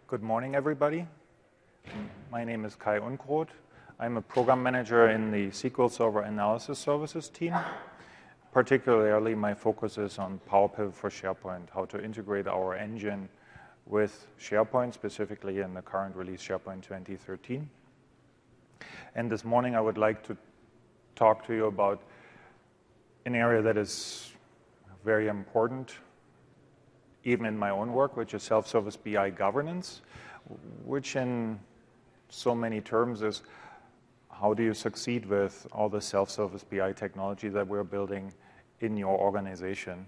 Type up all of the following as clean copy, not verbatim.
Good morning, everybody. My name is Kai Unkrot. I'm a program manager in the SQL Server Analysis Services team. Particularly, my focus is on Power Pivot for SharePoint, how to integrate our engine with SharePoint, specifically in the current release, SharePoint 2013. And this morning, I would like to talk to you about an area that is very important, even in my own work, which is self-service BI governance, which in so many terms is how do you succeed with all the self-service BI technology that we're building in your organization.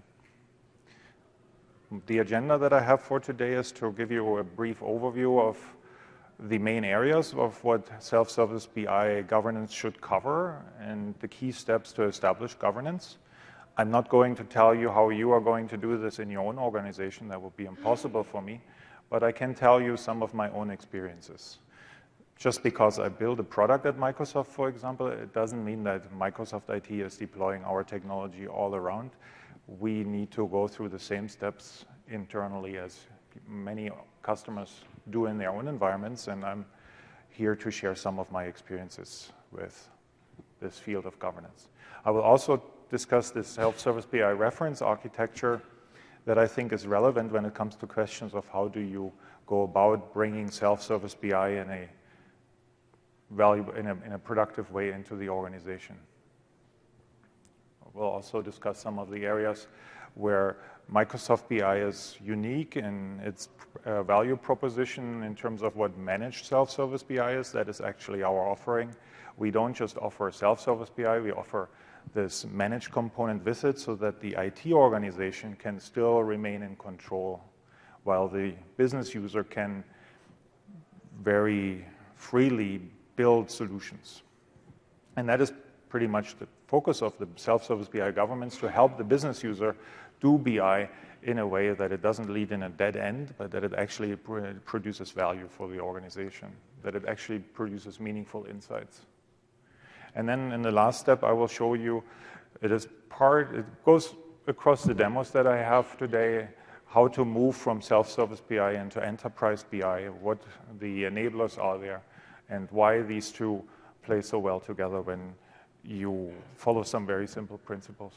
The agenda that I have for today is to give you a brief overview of the main areas of what self-service BI governance should cover and the key steps to establish governance. I'm not going to tell you how you are going to do this in your own organization. That would be impossible for me. But I can tell you some of my own experiences. Just because I build a product at Microsoft, for example, it doesn't mean that Microsoft IT is deploying our technology all around. We need to go through the same steps internally as many customers do in their own environments, and I'm here to share some of my experiences with this field of governance. I will also discuss this self-service BI reference architecture that I think is relevant when it comes to questions of how do you go about bringing self-service BI in a valuable, in a productive way into the organization. We'll also discuss some of the areas where Microsoft BI is unique in its value proposition in terms of what managed self-service BI is. That is actually our offering. We don't just offer self-service BI, we offer this managed component with it so that the IT organization can still remain in control while the business user can very freely build solutions. And that is pretty much the focus of the self-service BI governance, to help the business user do BI in a way that it doesn't lead in a dead end, but that it actually produces value for the organization, that it actually produces meaningful insights. And then in the last step, I will show you, it goes across the demos that I have today, how to move from self-service BI into enterprise BI, what the enablers are there, and why these two play so well together when you follow some very simple principles.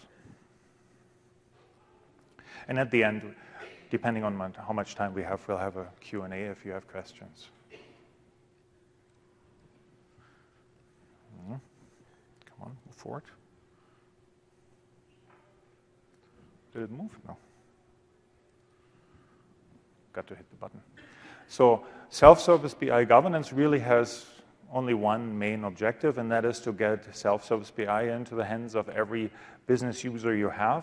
And at the end, depending on how much time we have, we'll have a Q&A if you have questions. Come on, move forward. Did it move? No. Got to hit the button. So self-service BI governance really has only one main objective, and that is to get self-service BI into the hands of every business user you have,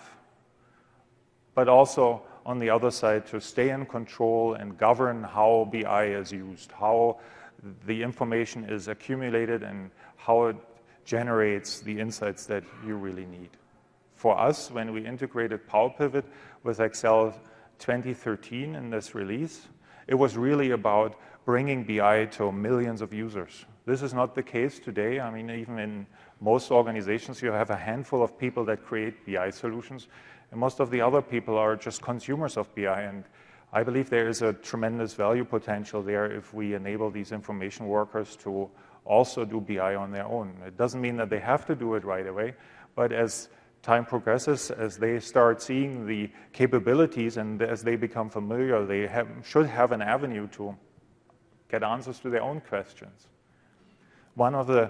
but also on the other side to stay in control and govern how BI is used, how the information is accumulated, and how it generates the insights that you really need. For us, when we integrated Power Pivot with Excel 2013 in this release, it was really about bringing BI to millions of users. This is not the case today. I mean, even in most organizations, you have a handful of people that create BI solutions, and most of the other people are just consumers of BI. And I believe there is a tremendous value potential there if we enable these information workers to also do BI on their own. It doesn't mean that they have to do it right away, but as time progresses, as they start seeing the capabilities and as they become familiar, they should have an avenue to get answers to their own questions. One of the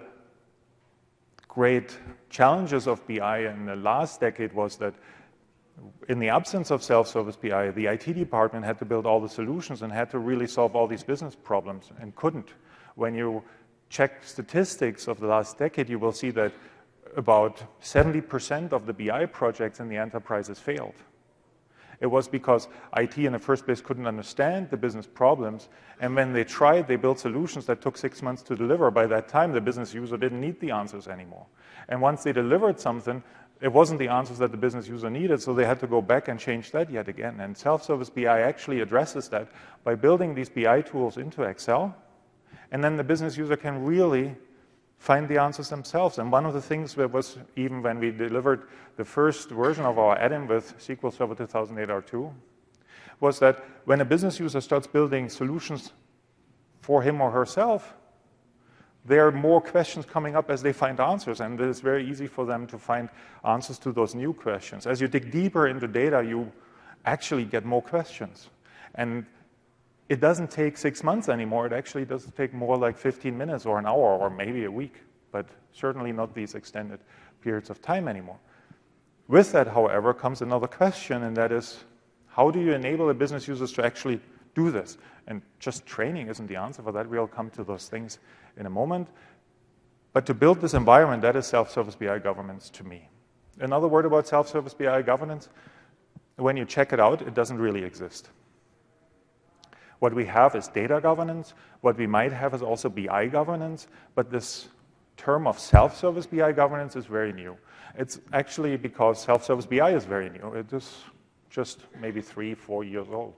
great challenges of BI in the last decade was that in the absence of self-service BI, the IT department had to build all the solutions and had to really solve all these business problems and couldn't. When you check statistics of the last decade, you will see that about 70% of the BI projects in the enterprises failed. It was because IT in the first place couldn't understand the business problems, and when they tried, they built solutions that took 6 months to deliver. By that time, the business user didn't need the answers anymore. And once they delivered something, it wasn't the answers that the business user needed, so they had to go back and change that yet again. And self-service BI actually addresses that by building these BI tools into Excel, and then the business user can really find the answers themselves. And one of the things that was, even when we delivered the first version of our add-in with SQL Server 2008 R2, was that when a business user starts building solutions for him or herself, there are more questions coming up as they find answers, and it's very easy for them to find answers to those new questions. As you dig deeper into data, you actually get more questions. And it doesn't take 6 months anymore. It actually does take more like 15 minutes or an hour or maybe a week, but certainly not these extended periods of time anymore. With that, however, comes another question, and that is, how do you enable the business users to actually do this? And just training isn't the answer for that. We'll come to those things in a moment. But to build this environment, that is self-service BI governance to me. Another word about self-service BI governance, when you check it out, it doesn't really exist. What we have is data governance. What we might have is also BI governance, but this term of self-service BI governance is very new. It's actually because self-service BI is very new. It is just maybe 3-4 years old.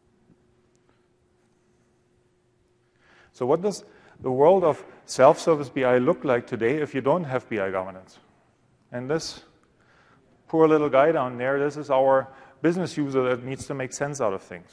So what does the world of self-service BI look like today if you don't have BI governance? And this poor little guy down there, this is our business user that needs to make sense out of things.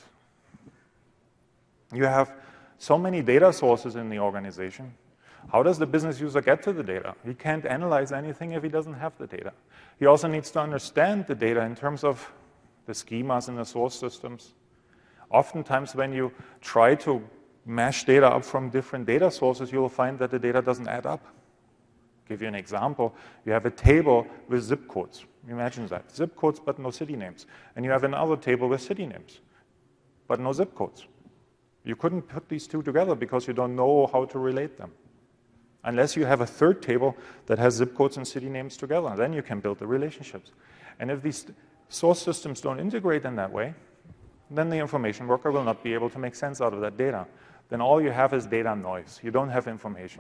You have so many data sources in the organization. How does the business user get to the data? He can't analyze anything if he doesn't have the data. He also needs to understand the data in terms of the schemas in the source systems. Oftentimes when you try to mash data up from different data sources, you will find that the data doesn't add up. I'll give you an example. You have a table with zip codes. Imagine that. Zip codes, but no city names. And you have another table with city names, but no zip codes. You couldn't put these two together because you don't know how to relate them. Unless you have a third table that has zip codes and city names together. Then you can build the relationships. And if these source systems don't integrate in that way, then the information worker will not be able to make sense out of that data. Then all you have is data noise. You don't have information.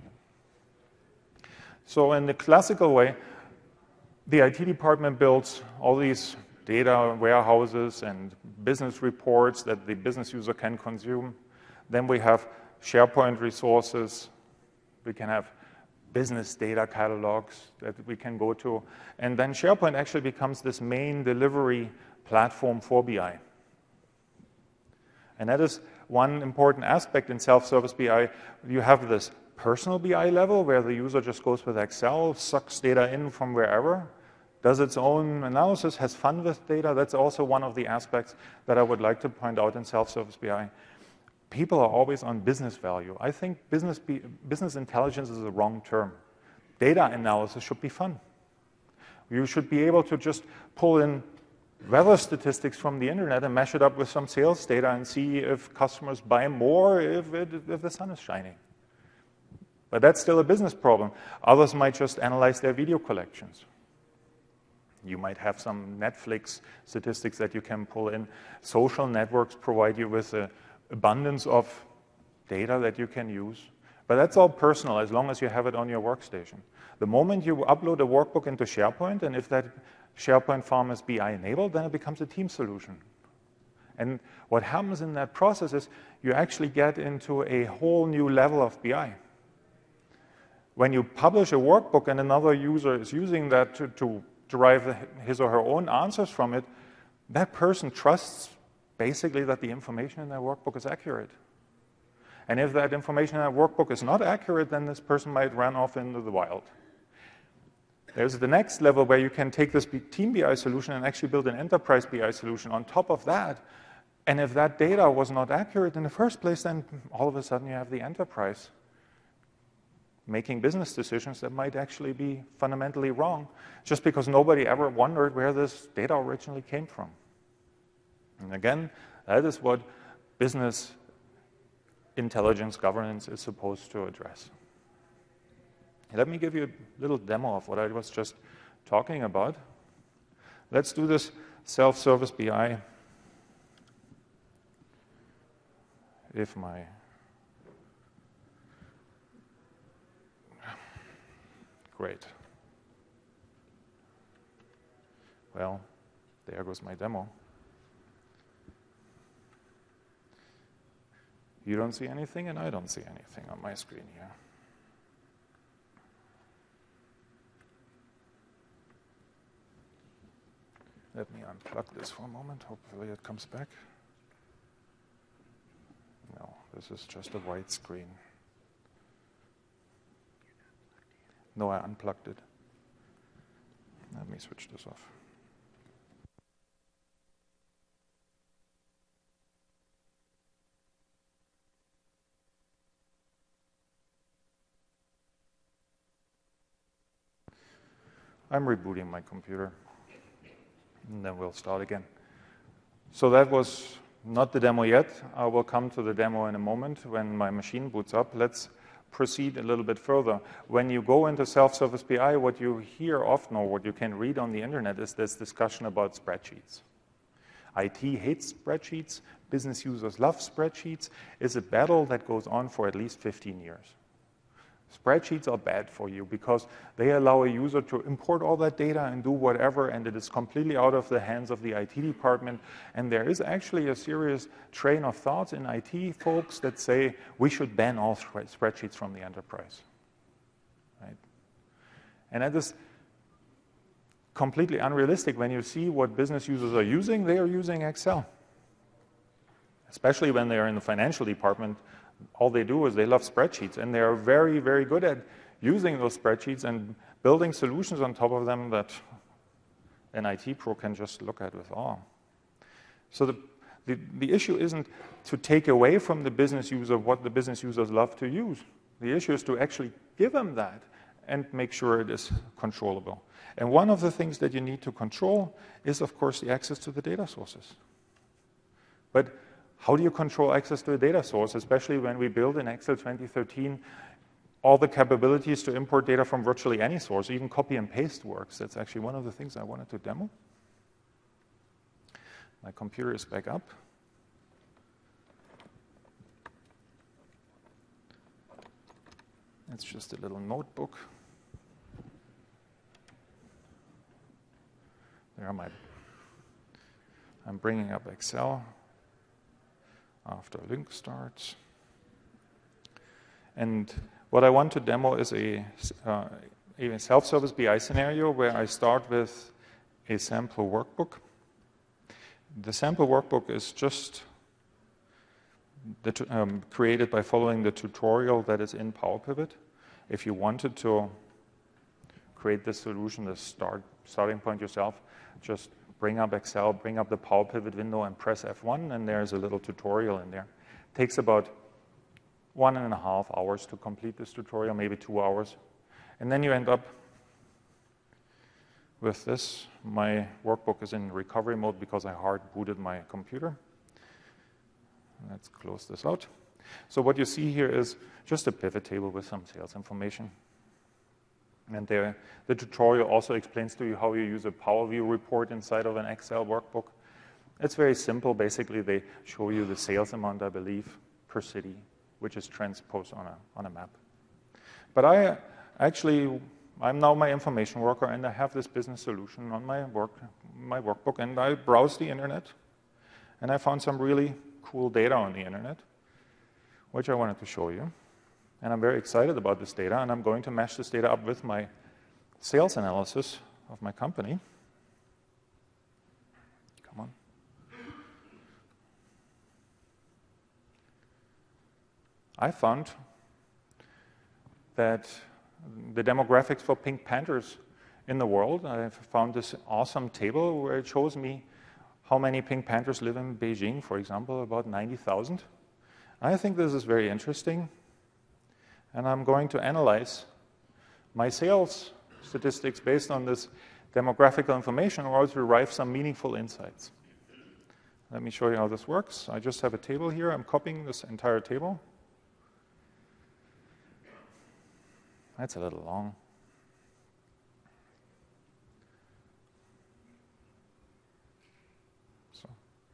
So in the classical way, the IT department builds all these data warehouses and business reports that the business user can consume. Then we have SharePoint resources. We can have business data catalogs that we can go to. And then SharePoint actually becomes this main delivery platform for BI. And that is one important aspect in self-service BI. You have this personal BI level where the user just goes with Excel, sucks data in from wherever, does its own analysis, has fun with data. That's also one of the aspects that I would like to point out in self-service BI. People are always on business value. I think business intelligence is the wrong term. Data analysis should be fun. You should be able to just pull in weather statistics from the internet and mash it up with some sales data and see if customers buy more if the sun is shining. But that's still a business problem. Others might just analyze their video collections. You might have some Netflix statistics that you can pull in. Social networks provide you with an abundance of data that you can use. But that's all personal as long as you have it on your workstation. The moment you upload a workbook into SharePoint, and if that SharePoint farm is BI enabled, then it becomes a team solution. And what happens in that process is you actually get into a whole new level of BI. When you publish a workbook and another user is using that to derive his or her own answers from it, that person trusts basically that the information in that workbook is accurate. And if that information in that workbook is not accurate, then this person might run off into the wild. There's the next level where you can take this team BI solution and actually build an enterprise BI solution on top of that. And if that data was not accurate in the first place, then all of a sudden you have the enterprise making business decisions that might actually be fundamentally wrong, just because nobody ever wondered where this data originally came from. And again, that is what business intelligence governance is supposed to address. Let me give you a little demo of what I was just talking about. Let's do this self-service BI. If my great. Well, there goes my demo. You don't see anything, and I don't see anything on my screen here. Let me unplug this for a moment. Hopefully it comes back. this is just a white screen. No, I unplugged it. Let me switch this off. I'm rebooting my computer, and then we'll start again. So that was not the demo yet. I will come to the demo in a moment when my machine boots up. Let's proceed a little bit further. When you go into self-service BI, what you hear often, or what you can read on the internet, is this discussion about spreadsheets. IT hates spreadsheets. Business users love spreadsheets. It's a battle that goes on for at least 15 years. Spreadsheets are bad for you because they allow a user to import all that data and do whatever, and it is completely out of the hands of the IT department. And there is actually a serious train of thoughts in IT folks that say we should ban all spreadsheets from the enterprise. Right? And that is completely unrealistic. When you see what business users are using, they are using Excel. Especially when they are in the financial department, all they do is they love spreadsheets, and they are very, very good at using those spreadsheets and building solutions on top of them that an IT pro can just look at with awe. So the issue isn't to take away from the business user what the business users love to use. The issue is to actually give them that and make sure it is controllable. And one of the things that you need to control is, of course, the access to the data sources. But how do you control access to a data source, especially when we build in Excel 2013 all the capabilities to import data from virtually any source? Even copy and paste works. That's actually one of the things I wanted to demo. My computer is back up. It's just a little notebook. There are I'm bringing up Excel after link starts. And what I want to demo is a self-service BI scenario where I start with a sample workbook. The sample workbook is just created by following the tutorial that is in Power Pivot. If you wanted to create this solution, the starting point yourself, just bring up Excel, bring up the Power Pivot window, and press F1, and there's a little tutorial in there. It takes about 1.5 hours to complete this tutorial, maybe 2 hours. And then you end up with this. My workbook is in recovery mode because I hard booted my computer. Let's close this out. So what you see here is just a pivot table with some sales information. And the tutorial also explains to you how you use a Power View report inside of an Excel workbook. It's very simple. Basically, they show you the sales amount, I believe, per city, which is transposed on a map. But I'm now my information worker, and I have this business solution on my workbook, and I browsed the internet, and I found some really cool data on the internet, which I wanted to show you. And I'm very excited about this data, and I'm going to mash this data up with my sales analysis of my company. Come on. I found that the demographics for Pink Panthers in the world, I found this awesome table where it shows me how many Pink Panthers live in Beijing, for example, about 90,000. I think this is very interesting. And I'm going to analyze my sales statistics based on this demographical information in order to derive some meaningful insights. Let me show you how this works. I just have a table here. I'm copying this entire table. That's a little long. So,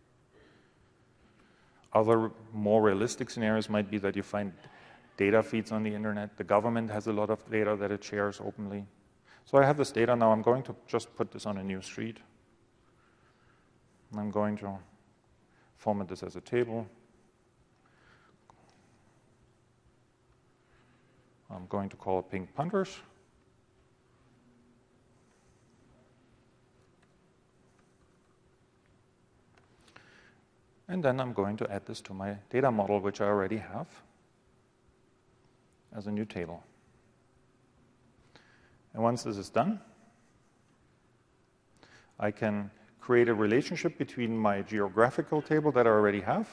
other more realistic scenarios might be that you find data feeds on the internet. The government has a lot of data that it shares openly. So I have this data now. I'm going to just put this on a new sheet. I'm going to format this as a table. I'm going to call it Pink Panthers. And then I'm going to add this to my data model, which I already have, as a new table. And once this is done, I can create a relationship between my geographical table that I already have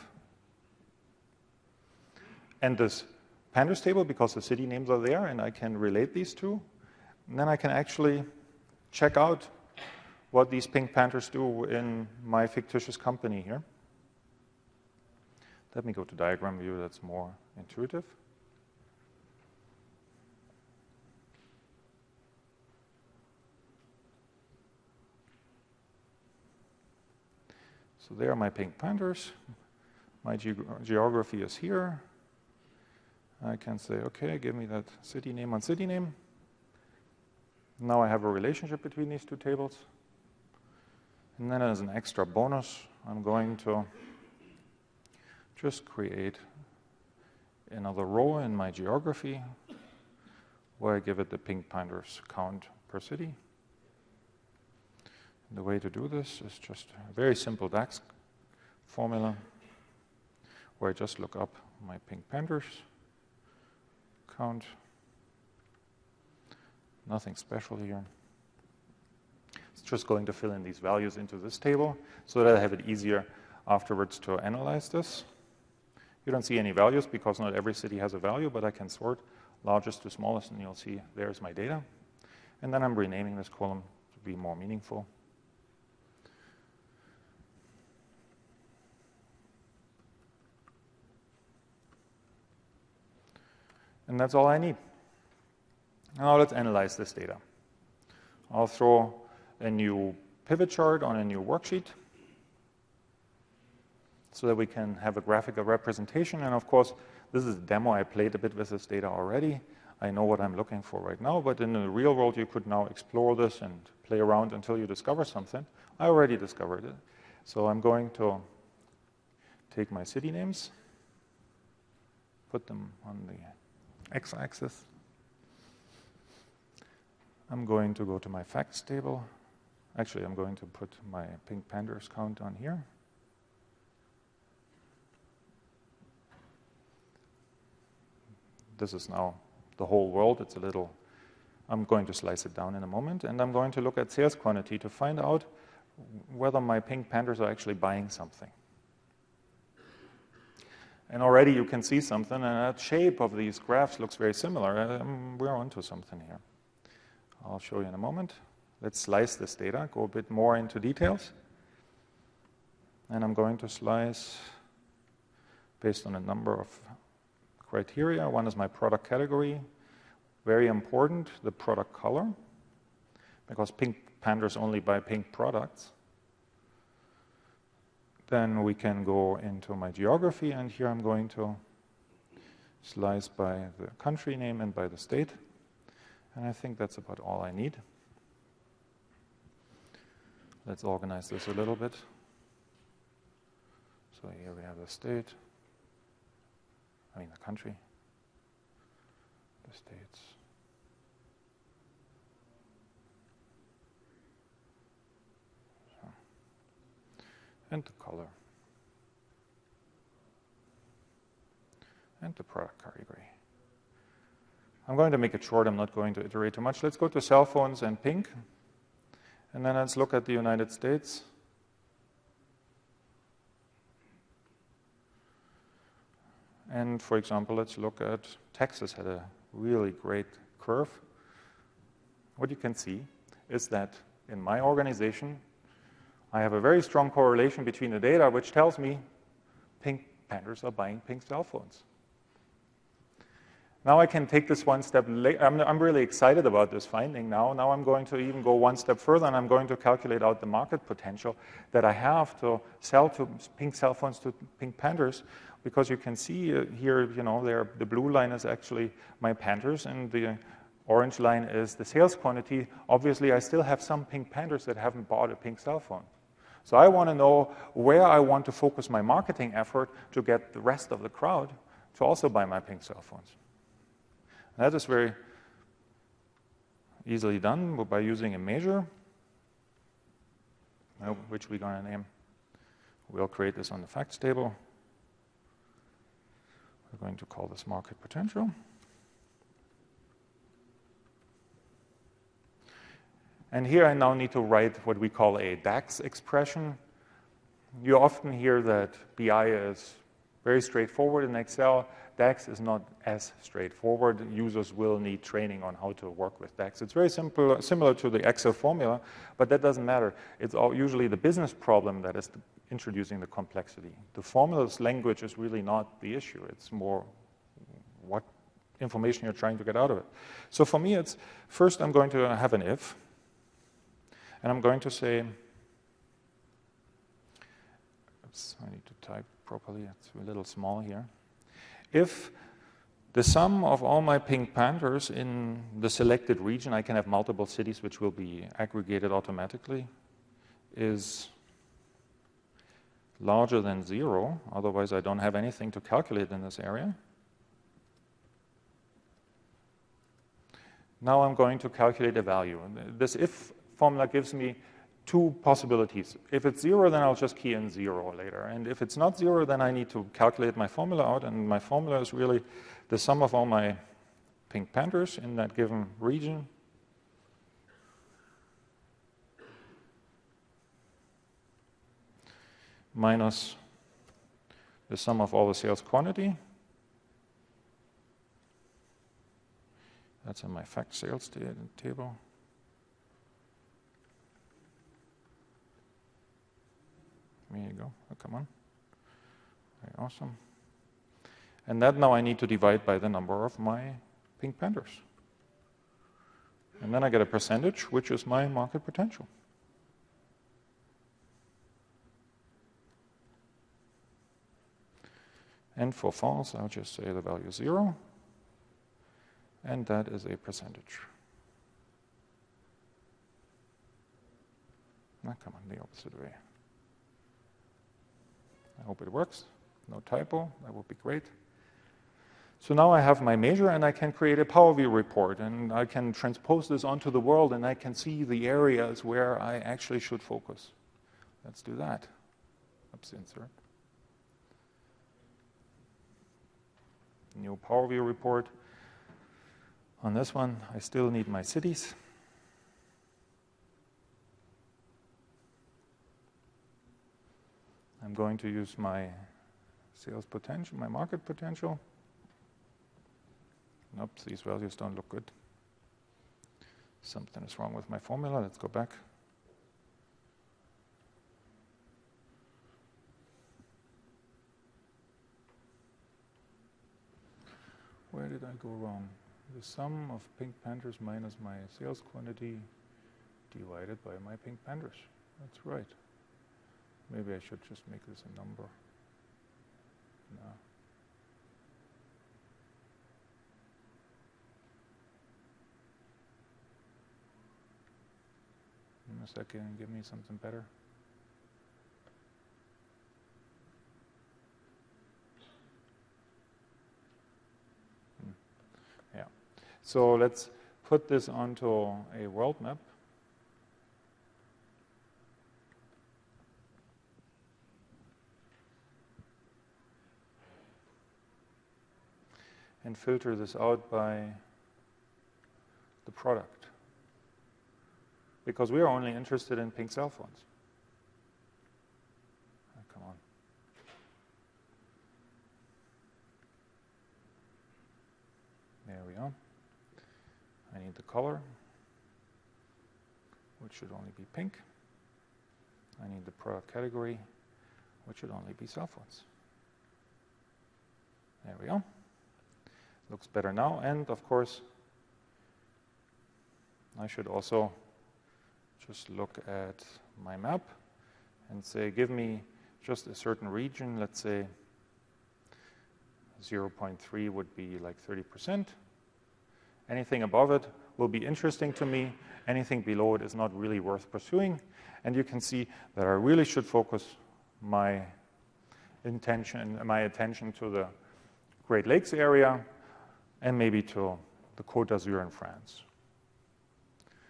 and this pandas table, because the city names are there, and I can relate these two. And then I can actually check out what these Pink Panthers do in my fictitious company here. Let me go to diagram view, that's more intuitive. So there are my Pink Panthers. My geography is here. I can say, okay, give me that city name on city name. Now I have a relationship between these two tables. And then as an extra bonus, I'm going to just create another row in my geography where I give it the Pink Panthers count per city. The way to do this is just a very simple DAX formula where I just look up my Pink Panthers count. Nothing special here. It's just going to fill in these values into this table so that I have it easier afterwards to analyze this. You don't see any values because not every city has a value, but I can sort largest to smallest, and you'll see there's my data. And then I'm renaming this column to be more meaningful. And that's all I need. Now let's analyze this data. I'll throw a new pivot chart on a new worksheet so that we can have a graphical representation. And of course, this is a demo. I played a bit with this data already. I know what I'm looking for right now, but in the real world, you could now explore this and play around until you discover something. I already discovered it. So I'm going to take my city names, put them on the x-axis. I'm going to go to my facts table. Actually, I'm going to put my Pink Panthers count on here. This is now the whole world. It's a little, I'm going to slice it down in a moment, and I'm going to look at sales quantity to find out whether my Pink Panthers are actually buying something. And already you can see something, and that shape of these graphs looks very similar. We're onto something here. I'll show you in a moment. Let's slice this data, go a bit more into details. And I'm going to slice based on a number of criteria. One is my product category. Very important, the product color, because Pink Panthers only buy pink products. Then we can go into my geography, and here I'm going to slice by the country name and by the state. And I think that's about all I need. Let's organize this a little bit. So here we have the state, the country, the states. So. And the color. And the product category. I'm going to make it short. I'm not going to iterate too much. Let's go to cell phones and pink. And then let's look at the United States. And for example, let's look at Texas had a really great curve. What you can see is that in my organization, I have a very strong correlation between the data, which tells me Pink Panthers are buying pink cell phones. Now I can take this one step later. I'm really excited about this finding now. Now I'm going to even go one step further, and I'm going to calculate out the market potential that I have to sell to pink cell phones to Pink Panthers, because you can see here, the blue line is actually my Panthers, and the orange line is the sales quantity. Obviously, I still have some Pink Panthers that haven't bought a pink cell phone. So I want to know where I want to focus my marketing effort to get the rest of the crowd to also buy my pink cell phones. That is very easily done by using a measure, which we're going to name We'll create this on the facts table. We're going to call this market potential. And here I now need to write what we call a DAX expression. You often hear that BI is very straightforward in Excel. DAX is not as straightforward. Users will need training on how to work with DAX. It's very simple, similar to the Excel formula, but that doesn't matter. It's usually the business problem that is introducing the complexity. The formula's language is really not the issue. It's more what information you're trying to get out of it. So for me, it's first I'm going to have an if, and I'm going to say, oops, I need to type properly. It's a little small here. If the sum of all my pink panthers in the selected region, I can have multiple cities which will be aggregated automatically, is larger than 0, otherwise I don't have anything to calculate in this area. Now I'm going to calculate a value. This if formula gives me two possibilities. If it's 0, then I'll just key in 0 later. And if it's not 0, then I need to calculate my formula out, and my formula is really the sum of all my pink panthers in that given region minus the sum of all the sales quantity. That's in my fact sales table. There you go. Oh, come on. Very awesome. And that now I need to divide by the number of my pink panthers. And then I get a percentage, which is my market potential. And for false, I'll just say the value is 0. And that is a percentage. Now, come on, the opposite way. I hope it works. No typo. That would be great. So now I have my measure, and I can create a Power View report, and I can transpose this onto the world, and I can see the areas where I actually should focus. Let's do that. Oops, insert. New Power View report. On this one, I still need my cities. I'm going to use my sales potential, my market potential. Oops, these values don't look good. Something is wrong with my formula. Let's go back. Where did I go wrong? The sum of pink panthers minus my sales quantity divided by my pink panthers. That's right. Maybe I should just make this a number. No. In a second, give me something better. Yeah. So let's put this onto a world map. And filter this out by the product. Because we are only interested in pink cell phones. Oh, come on. There we are. I need the color, which should only be pink. I need the product category, which should only be cell phones. There we go. Looks better now. And of course, I should also just look at my map and say, give me just a certain region. Let's say 0.3 would be like 30%. Anything above it will be interesting to me. Anything below it is not really worth pursuing. And you can see that I really should focus my attention to the Great Lakes area and maybe to the Côte d'Azur in France.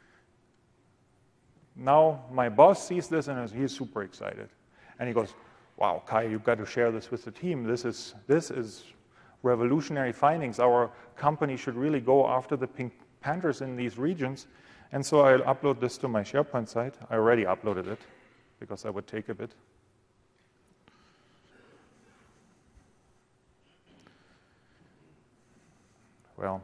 Now my boss sees this and he's super excited. And he goes, wow, Kai, you've got to share this with the team. This is revolutionary findings. Our company should really go after the pink panthers in these regions. And so I'll upload this to my SharePoint site. I already uploaded it because I would take a bit. Well,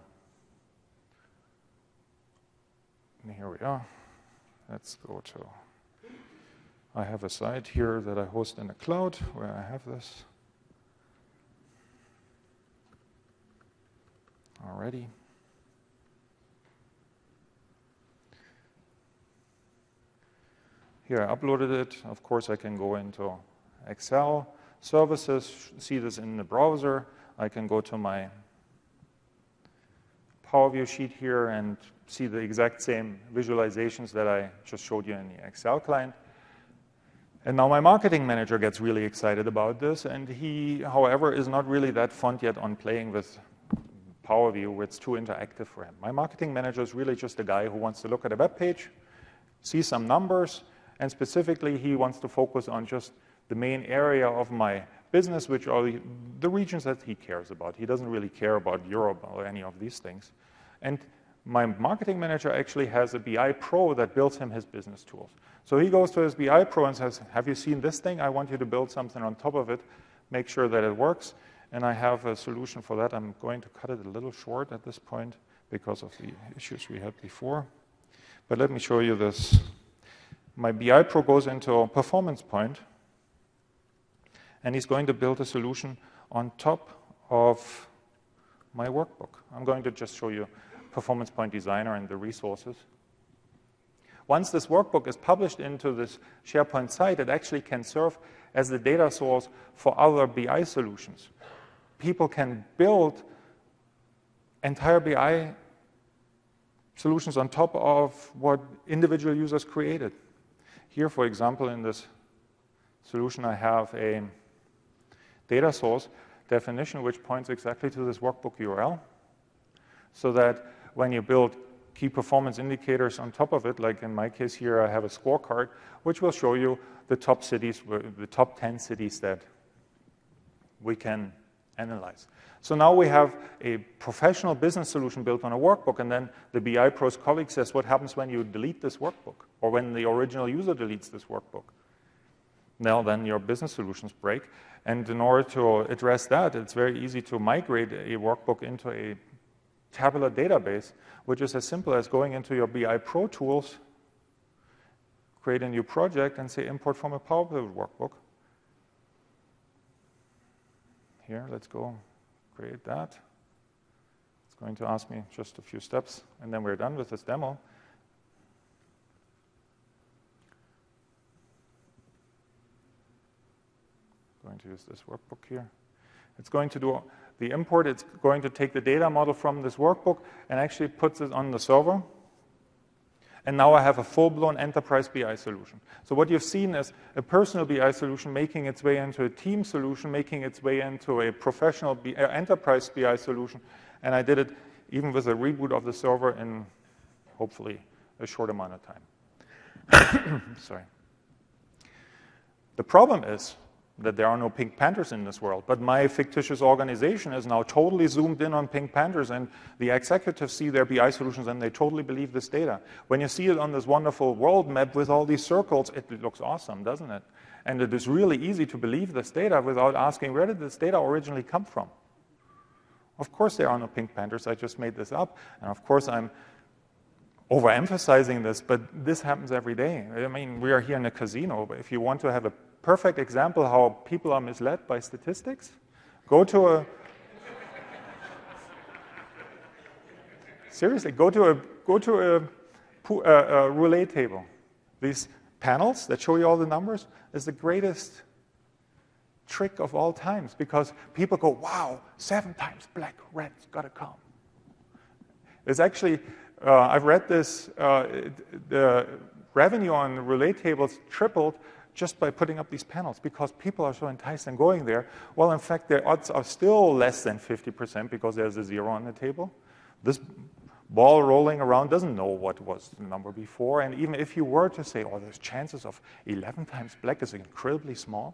here we are. Let's go to, I have a site here that I host in the cloud where I have this already. Here I uploaded it. Of course, I can go into Excel services, see this in the browser. I can go to my Power View sheet here and see the exact same visualizations that I just showed you in the Excel client. And now my marketing manager gets really excited about this, and he, however, is not really that fond yet on playing with Power View. It's too interactive for him. My marketing manager is really just a guy who wants to look at a web page, see some numbers, and specifically he wants to focus on just the main area of my business, which are the regions that he cares about. He doesn't really care about Europe or any of these things. And my marketing manager actually has a BI Pro that builds him his business tools. So he goes to his BI Pro and says, have you seen this thing? I want you to build something on top of it, make sure that it works. And I have a solution for that. I'm going to cut it a little short at this point because of the issues we had before. But let me show you this. My BI Pro goes into Performance Point, and he's going to build a solution on top of my workbook. I'm going to just show you Performance Point Designer and the resources. Once this workbook is published into this SharePoint site, it actually can serve as the data source for other BI solutions. People can build entire BI solutions on top of what individual users created. Here, for example, in this solution, I have a data source definition which points exactly to this workbook URL, so that when you build key performance indicators on top of it, like in my case here, I have a scorecard, which will show you the top cities, the top 10 cities that we can analyze. So now we have a professional business solution built on a workbook, and then the BI Pro's colleague says, what happens when you delete this workbook, or when the original user deletes this workbook? Now then your business solutions break, and in order to address that, it's very easy to migrate a workbook into a tabular database, which is as simple as going into your BI Pro tools, create a new project, and say import from a Power Pivot workbook. Here, let's go create that. It's going to ask me just a few steps, and then we're done with this demo. Going to use this workbook here. It's going to do the import. It's going to take the data model from this workbook and actually puts it on the server. And now I have a full-blown enterprise BI solution. So what you've seen is a personal BI solution making its way into a team solution, making its way into a professional enterprise BI solution. And I did it even with a reboot of the server in, hopefully, a short amount of time. Sorry. The problem is that there are no pink panthers in this world, but my fictitious organization is now totally zoomed in on pink panthers, and the executives see their BI solutions and they totally believe this data. When you see it on this wonderful world map with all these circles, it looks awesome, doesn't it? And it is really easy to believe this data without asking, where did this data originally come from? Of course there are no pink panthers, I just made this up, and of course I'm overemphasizing this, but this happens every day. I mean, we are here in a casino, but if you want to have a perfect example how people are misled by statistics, go to a seriously, go to a roulette table. These panels that show you all the numbers is the greatest trick of all times, because people go, wow, 7 times black, red's got to come. It's actually, I've read this, the revenue on roulette tables tripled just by putting up these panels, because people are so enticed in going there. Well, in fact, their odds are still less than 50% because there's a 0 on the table. This ball rolling around doesn't know what was the number before, and even if you were to say, oh, there's chances of 11 times black is incredibly small,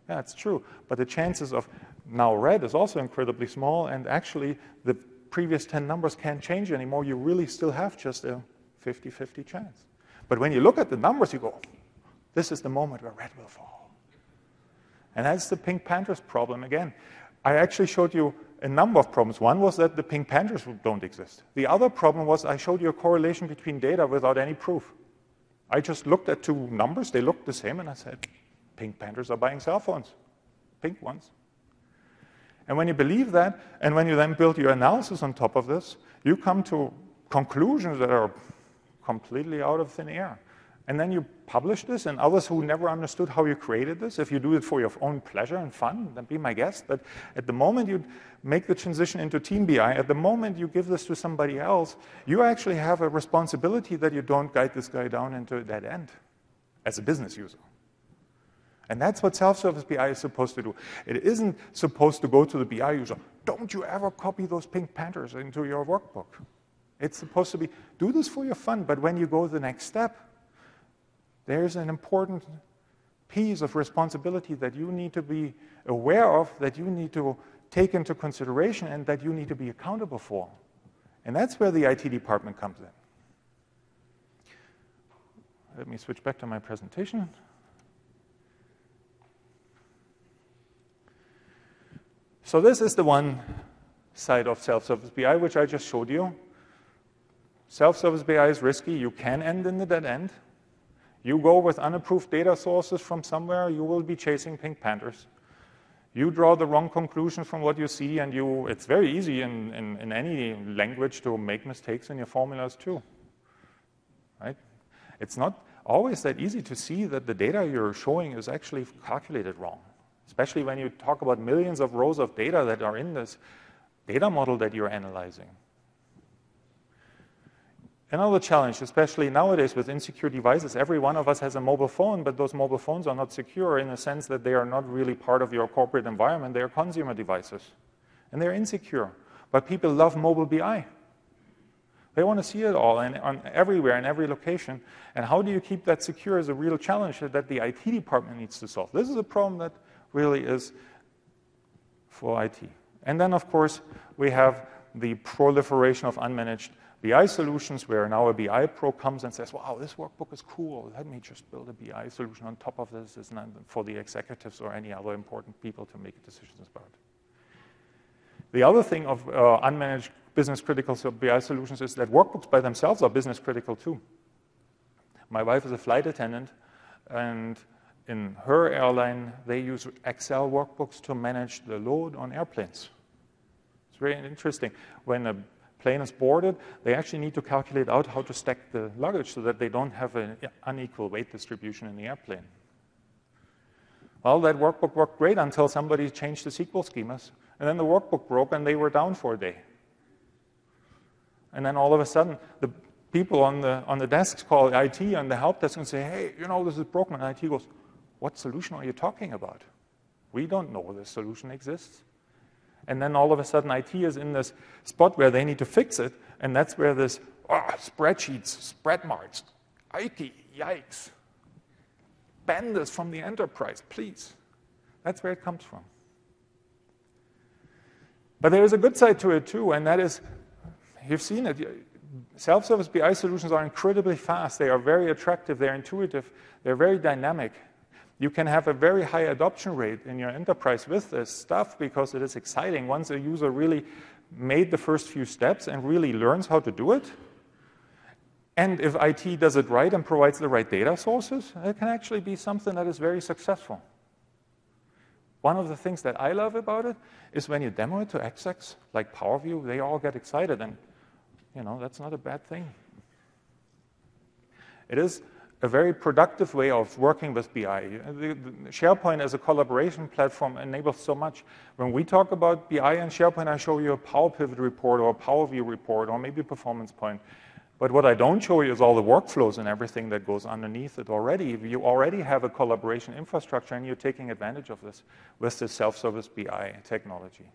Yeah, it's true. But the chances of now red is also incredibly small, and actually the previous 10 numbers can't change anymore. You really still have just a 50-50 chance. But when you look at the numbers, you go, this is the moment where red will fall. And that's the Pink Panthers problem again. I actually showed you a number of problems. One was that the Pink Panthers don't exist. The other problem was I showed you a correlation between data without any proof. I just looked at two numbers. They looked the same, and I said, Pink Panthers are buying cell phones, pink ones. And when you believe that, and when you then build your analysis on top of this, you come to conclusions that are completely out of thin air. And then you publish this, and others who never understood how you created this, if you do it for your own pleasure and fun, then be my guest. But at the moment you make the transition into Team BI, at the moment you give this to somebody else, you actually have a responsibility that you don't guide this guy down into a dead end as a business user. And that's what self-service BI is supposed to do. It isn't supposed to go to the BI user, don't you ever copy those Pink Panthers into your workbook. It's supposed to be, do this for your fun, but when you go the next step, there's an important piece of responsibility that you need to be aware of, that you need to take into consideration, and that you need to be accountable for. And that's where the IT department comes in. Let me switch back to my presentation. So this is the one side of self-service BI, which I just showed you. Self-service BI is risky. You can end in the dead end. You go with unapproved data sources from somewhere, you will be chasing Pink Panthers. You draw the wrong conclusion from what you see, and it's very easy in any language to make mistakes in your formulas too. Right? It's not always that easy to see that the data you're showing is actually calculated wrong, especially when you talk about millions of rows of data that are in this data model that you're analyzing. Another challenge, especially nowadays with insecure devices, every one of us has a mobile phone, but those mobile phones are not secure in the sense that they are not really part of your corporate environment. They are consumer devices, and they're insecure. But people love mobile BI. They want to see it all and everywhere, in every location. And how do you keep that secure is a real challenge that the IT department needs to solve. This is a problem that really is for IT. And then, of course, we have the proliferation of unmanaged BI solutions, where now a BI pro comes and says, wow, this workbook is cool. Let me just build a BI solution on top of this. It's not for the executives or any other important people to make decisions about. The other thing of unmanaged business-critical BI solutions is that workbooks by themselves are business-critical too. My wife is a flight attendant, and in her airline, they use Excel workbooks to manage the load on airplanes. It's very interesting. When a plane is boarded, they actually need to calculate out how to stack the luggage so that they don't have an unequal weight distribution in the airplane. Well, that workbook worked great until somebody changed the SQL schemas, and then the workbook broke and they were down for a day. And then all of a sudden, the people on the desks call IT and the help desk and say, hey, this is broken. And IT goes, what solution are you talking about? We don't know this solution exists. And then all of a sudden, IT is in this spot where they need to fix it, and that's where this, spreadsheets, spread marks, IT, yikes. Ban this from the enterprise, please. That's where it comes from. But there is a good side to it too, and that is, you've seen it. Self-service BI solutions are incredibly fast. They are very attractive. They're intuitive. They're very dynamic. You can have a very high adoption rate in your enterprise with this stuff because it is exciting. Once a user really made the first few steps and really learns how to do it, and if IT does it right and provides the right data sources, it can actually be something that is very successful. One of the things that I love about it is when you demo it to execs, like Power View, they all get excited, and that's not a bad thing. It is a very productive way of working with BI. The SharePoint as a collaboration platform enables so much. When we talk about BI and SharePoint, I show you a Power Pivot report or a Power View report or maybe a Performance Point. But what I don't show you is all the workflows and everything that goes underneath it already. You already have a collaboration infrastructure, and you're taking advantage of this with the self-service BI technology.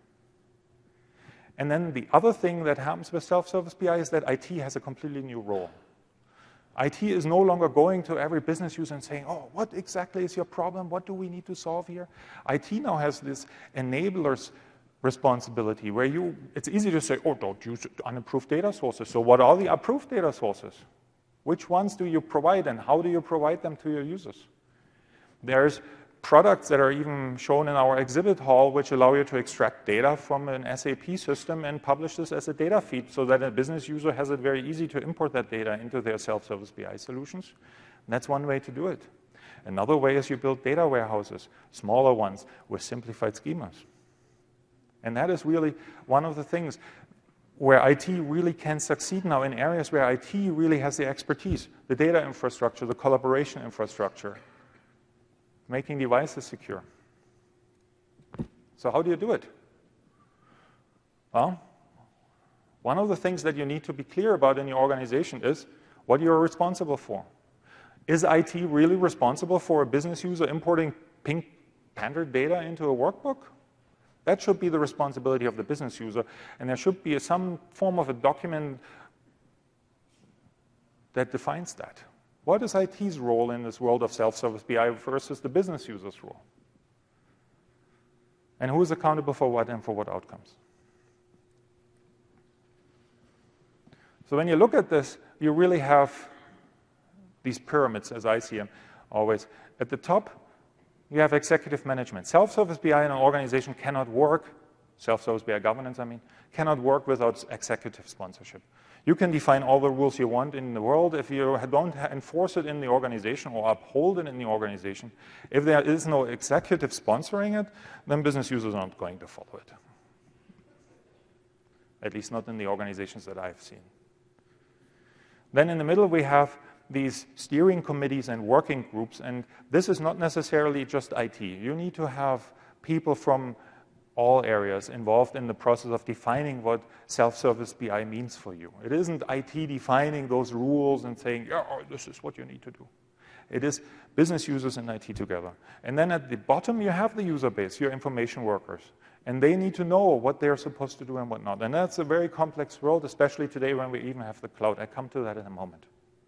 And then the other thing that happens with self-service BI is that IT has a completely new role. IT is no longer going to every business user and saying, oh, what exactly is your problem? What do we need to solve here? IT now has this enablers responsibility where it's easy to say, oh, don't use unapproved data sources. So what are the approved data sources? Which ones do you provide and how do you provide them to your users? There's products that are even shown in our exhibit hall which allow you to extract data from an SAP system and publish this as a data feed so that a business user has it very easy to import that data into their self-service BI solutions. And that's one way to do it. Another way is you build data warehouses, smaller ones with simplified schemas. And that is really one of the things where IT really can succeed now in areas where IT really has the expertise, the data infrastructure, the collaboration infrastructure, making devices secure. So how do you do it? Well, one of the things that you need to be clear about in your organization is what you're responsible for. Is IT really responsible for a business user importing Pink Panther data into a workbook? That should be the responsibility of the business user, and there should be some form of a document that defines that. What is IT's role in this world of self-service BI versus the business user's role? And who is accountable for what and for what outcomes? So when you look at this, you really have these pyramids, as I see them always. At the top, you have executive management. Self-service BI in an organization cannot work, self-service BI governance, cannot work without executive sponsorship. You can define all the rules you want in the world. If you don't enforce it in the organization or uphold it in the organization, if there is no executive sponsoring it, then business users aren't going to follow it. At least not in the organizations that I've seen. Then in the middle, we have these steering committees and working groups, and this is not necessarily just IT. You need to have people from all areas involved in the process of defining what self-service BI means for you. It isn't IT defining those rules and saying, yeah, this is what you need to do. It is business users and IT together. And then at the bottom, you have the user base, your information workers. And they need to know what they're supposed to do and what not. And that's a very complex world, especially today when we even have the cloud. I come to that in a moment.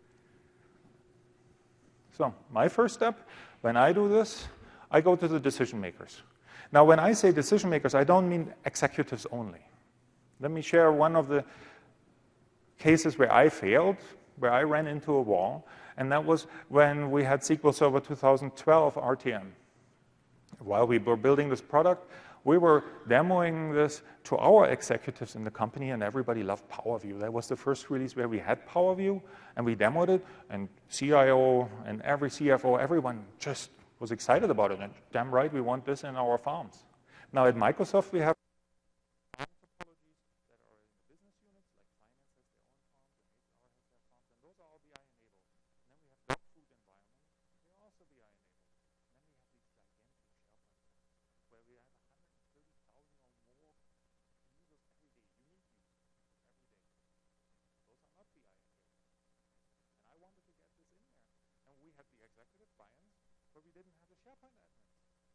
So my first step, when I do this, I go to the decision makers. Now, when I say decision makers, I don't mean executives only. Let me share one of the cases where I failed, where I ran into a wall, and that was when we had SQL Server 2012 RTM. While we were building this product, we were demoing this to our executives in the company, and everybody loved Power View. That was the first release where we had Power View, and we demoed it, and CIO and every CFO, everyone just was excited about it. And damn right, we want this in our farms. Now at Microsoft, we have topologies that are in the business units, like finance has their own farms, and HR has their farms, and those are all BI enabled. And then we have dog food environments, they're also BI enabled. And then we have these gigantic SharePoint, where we have 130,000 or more users every day, unique users every day. Those are not BI enabled. And I wanted to get this in there. And we had the executive buy-ins, but we didn't have the SharePoint admins.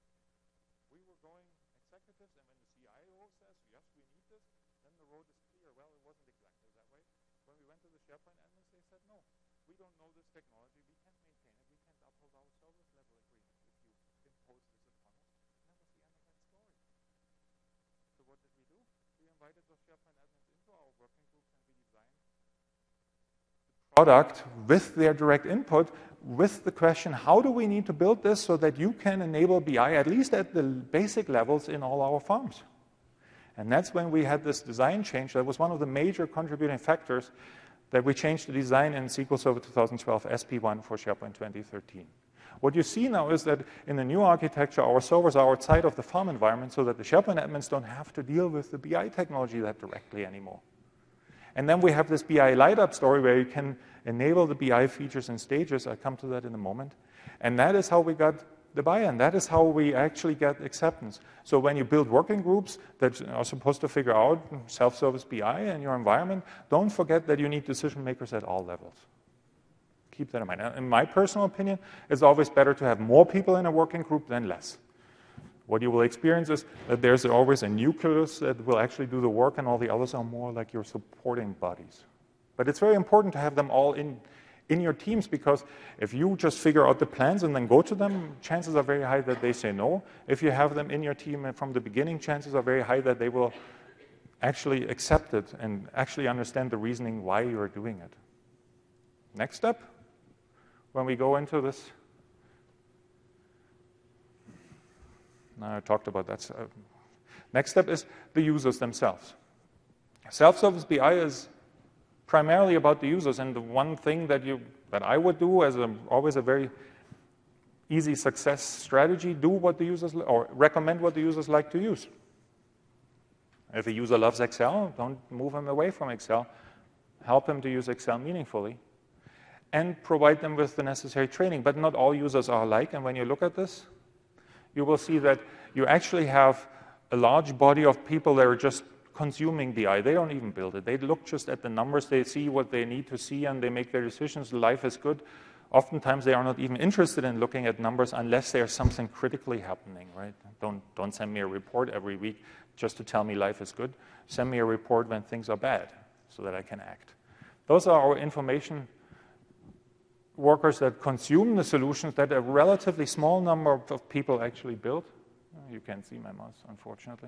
We were going executives, and when the CIO says, yes, we need this, then the road is clear. Well, it wasn't exactly that way. When we went to the SharePoint admins, they said, no, we don't know this technology, we can't maintain it, we can't uphold our service level agreement if you impose this upon us. And that was the end of that story. So what did we do? We invited those SharePoint admins into our working groups, and we designed the product with their direct input, with the question, how do we need to build this so that you can enable BI, at least at the basic levels, in all our farms? And that's when we had this design change. That was one of the major contributing factors that we changed the design in SQL Server 2012 SP1 for SharePoint 2013. What you see now is that in the new architecture, our servers are outside of the farm environment so that the SharePoint admins don't have to deal with the BI technology that directly anymore. And then we have this BI light up story where you can enable the BI features in stages. I'll come to that in a moment. And that is how we got the buy-in. That is how we actually get acceptance. So when you build working groups that are supposed to figure out self-service BI in your environment, don't forget that you need decision makers at all levels. Keep that in mind. In my personal opinion, it's always better to have more people in a working group than less. What you will experience is that there's always a nucleus that will actually do the work, and all the others are more like your supporting bodies. But it's very important to have them all in your teams, because if you just figure out the plans and then go to them, chances are very high that they say no. If you have them in your team and from the beginning, chances are very high that they will actually accept it and actually understand the reasoning why you're doing it. Next step, when we go into this, now I talked about that. Next step is the users themselves. Self-service BI is primarily about the users, and the one thing that I would do as always a very easy success strategy, do what the users, or recommend what the users like to use. If a user loves Excel, don't move him away from Excel. Help him to use Excel meaningfully and provide them with the necessary training. But not all users are alike, and when you look at this, you will see that you actually have a large body of people that are just consuming BI. They don't even build it. They look just at the numbers, they see what they need to see, and they make their decisions. Life is good. Oftentimes, they are not even interested in looking at numbers unless there's something critically happening, right? Don't send me a report every week just to tell me life is good. Send me a report when things are bad so that I can act. Those are our information workers that consume the solutions that a relatively small number of people actually build. You can't see my mouse, unfortunately.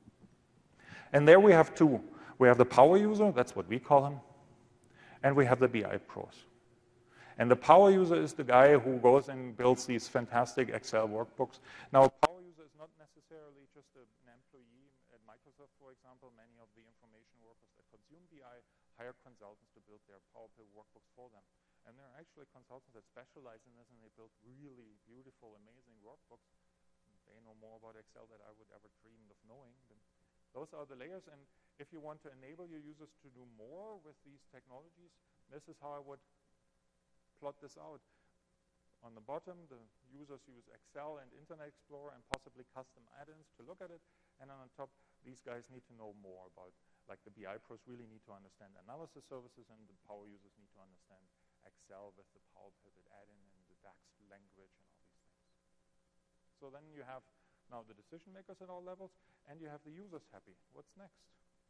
And there we have two. We have the power user, that's what we call him, and we have the BI pros. And the power user is the guy who goes and builds these fantastic Excel workbooks. Now, a power user is not necessarily just an employee at Microsoft, for example. Many of the information workers that consume BI hire consultants to build their Power Pivot workbooks for them. And there are actually consultants that specialize in this, and they build really beautiful, amazing workbooks. They know more about Excel than I would ever dream of knowing. Those are the layers, and if you want to enable your users to do more with these technologies, this is how I would plot this out. On the bottom, the users use Excel and Internet Explorer and possibly custom add-ins to look at it, and on the top, these guys need to know more about, like the BI pros really need to understand analysis services, and the power users need to understand Excel with the Power Pivot add-in and the DAX language and all these things. So then you have now the decision makers at all levels, and you have the users happy. What's next?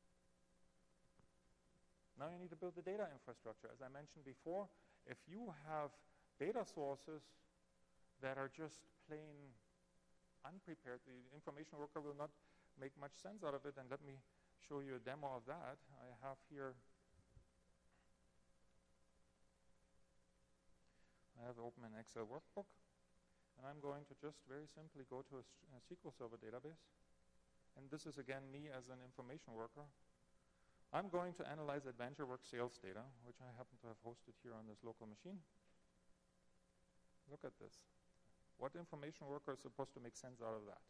Now you need to build the data infrastructure. As I mentioned before, if you have data sources that are just plain unprepared, the information worker will not make much sense out of it, and let me show you a demo of that. I have here, I have open an Excel workbook. And I'm going to just very simply go to a SQL Server database. And this is, again, me as an information worker. I'm going to analyze AdventureWorks sales data, which I happen to have hosted here on this local machine. Look at this. What information worker is supposed to make sense out of that?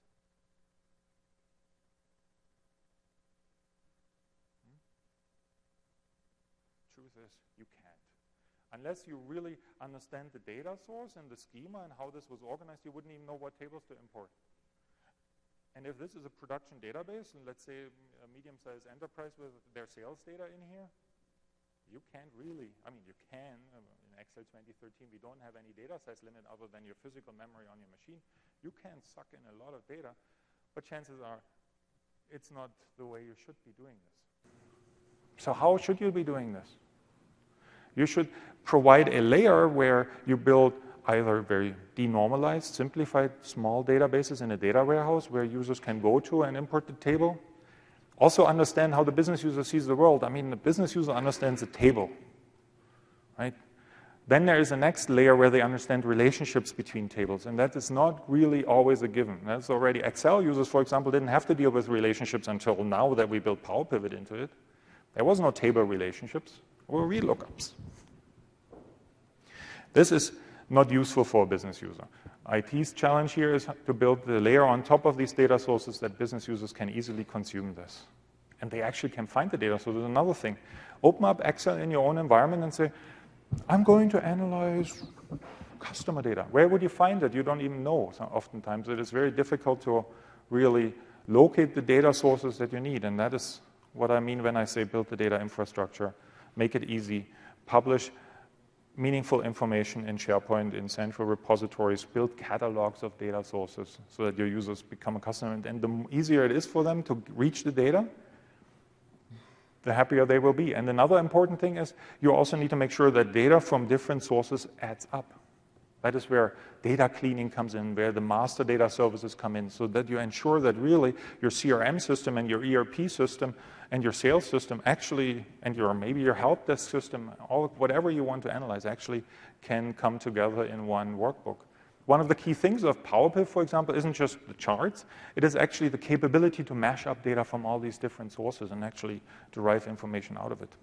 Truth is, you can't. Unless you really understand the data source and the schema and how this was organized, you wouldn't even know what tables to import. And if this is a production database, and let's say a medium-sized enterprise with their sales data in here, you can't really, I mean, you can. In Excel 2013, we don't have any data size limit other than your physical memory on your machine. You can suck in a lot of data, but chances are it's not the way you should be doing this. So how should you be doing this? You should provide a layer where you build either very denormalized, simplified, small databases in a data warehouse where users can go to and import the table. Also understand how the business user sees the world. I mean, the business user understands a table, right? Then there is a next layer where they understand relationships between tables, and that is not really always a given. That's already Excel users, for example, didn't have to deal with relationships until now that we built Power Pivot into it. There was no table relationships or VLOOKUPs. This is not useful for a business user. IT's challenge here is to build the layer on top of these data sources that business users can easily consume this. And they actually can find the data. So there's another thing. Open up Excel in your own environment and say, I'm going to analyze customer data. Where would you find it? You don't even know. So oftentimes it is very difficult to really locate the data sources that you need. And that is what I mean when I say build the data infrastructure. Make it easy. Publish meaningful information in SharePoint, in central repositories, build catalogs of data sources so that your users become accustomed. And the easier it is for them to reach the data, the happier they will be. And another important thing is you also need to make sure that data from different sources adds up. That is where data cleaning comes in, where the master data services come in, so that you ensure that really your CRM system and your ERP system and your sales system actually, and maybe your help desk system, whatever you want to analyze actually can come together in one workbook. One of the key things of PowerPiv, for example, isn't just the charts. It is actually the capability to mash up data from all these different sources and actually derive information out of it.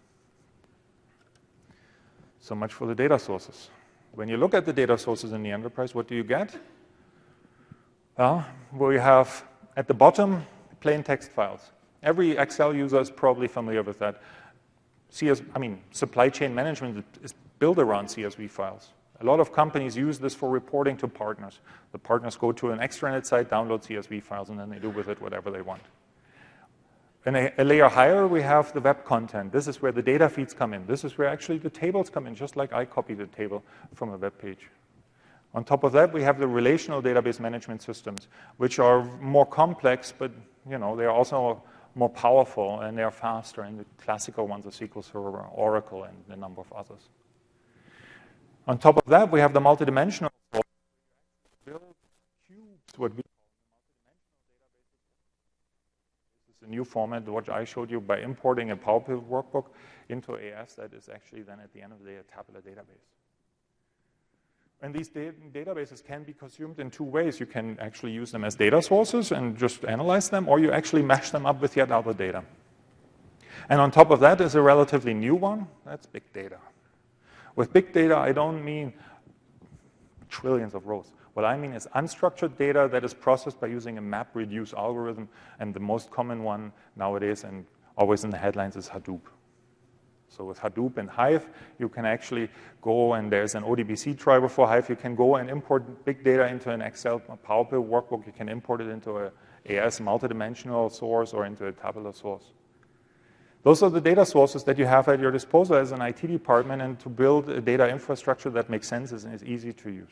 So much for the data sources. When you look at the data sources in the enterprise, what do you get? Well, we have at the bottom plain text files. Every Excel user is probably familiar with that. Supply chain management is built around CSV files. A lot of companies use this for reporting to partners. The partners go to an extranet site, download CSV files, and then they do with it whatever they want. And a layer higher, we have the web content. This is where the data feeds come in. This is where actually the tables come in, just like I copied the table from a web page. On top of that, we have the relational database management systems, which are more complex, but they're also more powerful and they're faster. And the classical ones are SQL Server, Oracle, and a number of others. On top of that, we have the multidimensional build cubes, what we call multidimensional databases. This is a new format, which I showed you by importing a PowerPiv workbook into AS that is actually then at the end of the day a tabular database. And these databases can be consumed in two ways. You can actually use them as data sources and just analyze them, or you actually mash them up with yet other data. And on top of that is a relatively new one, that's big data. With big data, I don't mean trillions of rows. What I mean is unstructured data that is processed by using a MapReduce algorithm, and the most common one nowadays and always in the headlines is Hadoop. So with Hadoop and Hive, you can actually go, and there's an ODBC driver for Hive, you can go and import big data into an Excel PowerPiv workbook, you can import it into a AS multidimensional source or into a tabular source. Those are the data sources that you have at your disposal as an IT department, and to build a data infrastructure that makes sense and is easy to use.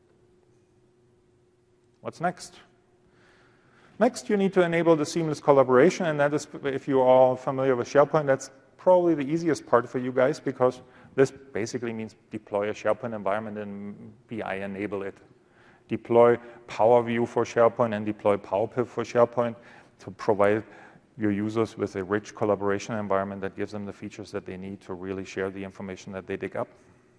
What's next? Next, you need to enable the seamless collaboration, and that is, if you're all familiar with SharePoint, that's probably the easiest part for you guys, because this basically means deploy a SharePoint environment and BI enable it. Deploy PowerView for SharePoint and deploy PowerPiv for SharePoint to provide your users with a rich collaboration environment that gives them the features that they need to really share the information that they dig up.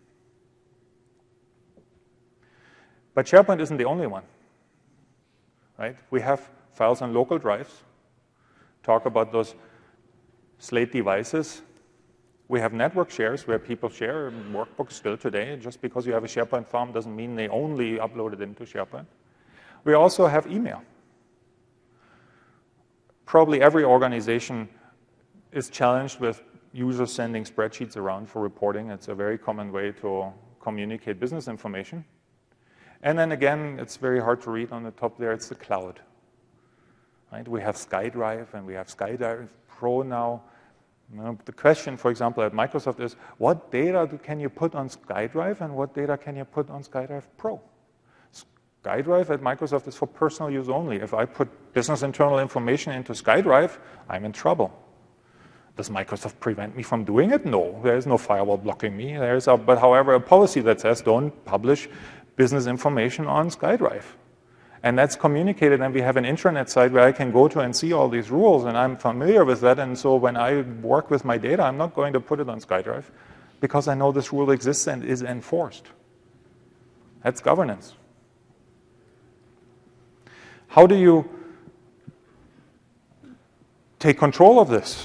But SharePoint isn't the only one, right? We have files on local drives. Talk about those Slate devices. We have network shares where people share workbooks still today. Just because you have a SharePoint farm doesn't mean they only upload it into SharePoint. We also have email. Probably every organization is challenged with users sending spreadsheets around for reporting. It's a very common way to communicate business information. And then again, it's very hard to read on the top there, it's the cloud. Right? We have SkyDrive and we have SkyDrive Pro now. The question, for example, at Microsoft is, what data can you put on SkyDrive and what data can you put on SkyDrive Pro? SkyDrive at Microsoft is for personal use only. If I put business internal information into SkyDrive, I'm in trouble. Does Microsoft prevent me from doing it? No, there is no firewall blocking me. But however, a policy that says don't publish business information on SkyDrive. And that's communicated, and we have an intranet site where I can go to and see all these rules, and I'm familiar with that. And so when I work with my data, I'm not going to put it on SkyDrive because I know this rule exists and is enforced. That's governance. How do you take control of this?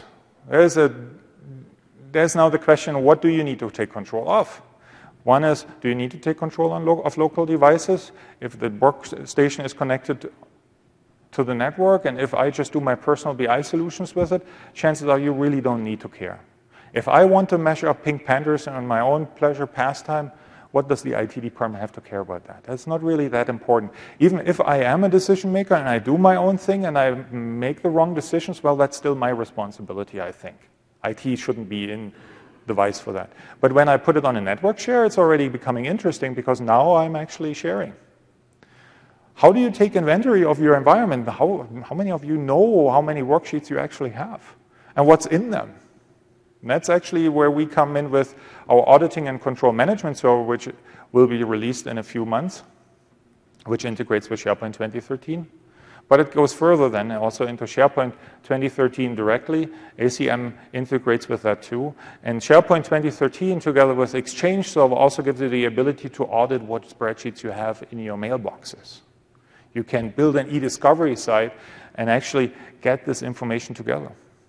There's now the question, what do you need to take control of? One is, do you need to take control of local devices? If the workstation is connected to the network, and if I just do my personal BI solutions with it, chances are you really don't need to care. If I want to measure up Pink Panthers on my own pleasure pastime, what does the IT department have to care about that? That's not really that important. Even if I am a decision maker and I do my own thing and I make the wrong decisions, well, that's still my responsibility, I think. IT shouldn't be in the vice for that. But when I put it on a network share, it's already becoming interesting because now I'm actually sharing. How do you take inventory of your environment? How many of you know how many worksheets you actually have? And what's in them? And that's actually where we come in with our auditing and control management server, which will be released in a few months, which integrates with SharePoint 2013. But it goes further then, also into SharePoint 2013 directly. ACM integrates with that too. And SharePoint 2013, together with Exchange Server, also gives you the ability to audit what spreadsheets you have in your mailboxes. You can build an e-discovery site and actually get this information together.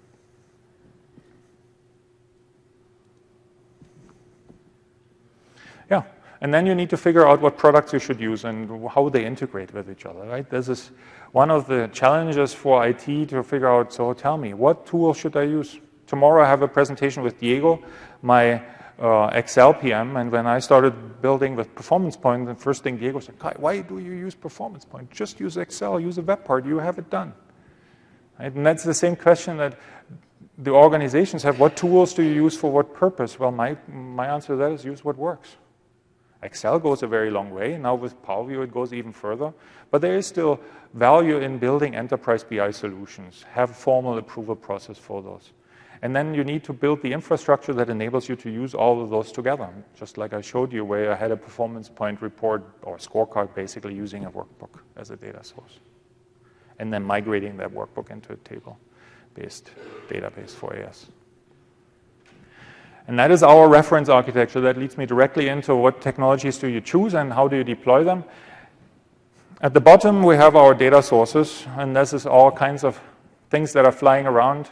Yeah. And then you need to figure out what products you should use and how they integrate with each other, right? This is one of the challenges for IT to figure out, so tell me, what tool should I use? Tomorrow I have a presentation with Diego, my Excel PM, and when I started building with Performance Point, the first thing Diego said, Kai, why do you use Performance Point? Just use Excel, use a web part, you have it done. Right? And that's the same question that the organizations have. What tools do you use for what purpose? Well, my answer to that is use what works. Excel goes a very long way. Now with Power View, it goes even further. But there is still value in building enterprise BI solutions. Have a formal approval process for those. And then you need to build the infrastructure that enables you to use all of those together. Just like I showed you, where I had a Performance Point report or scorecard, basically using a workbook as a data source. And then migrating that workbook into a table-based database for AS. And that is our reference architecture. That leads me directly into what technologies do you choose and how do you deploy them. At the bottom, we have our data sources, and this is all kinds of things that are flying around.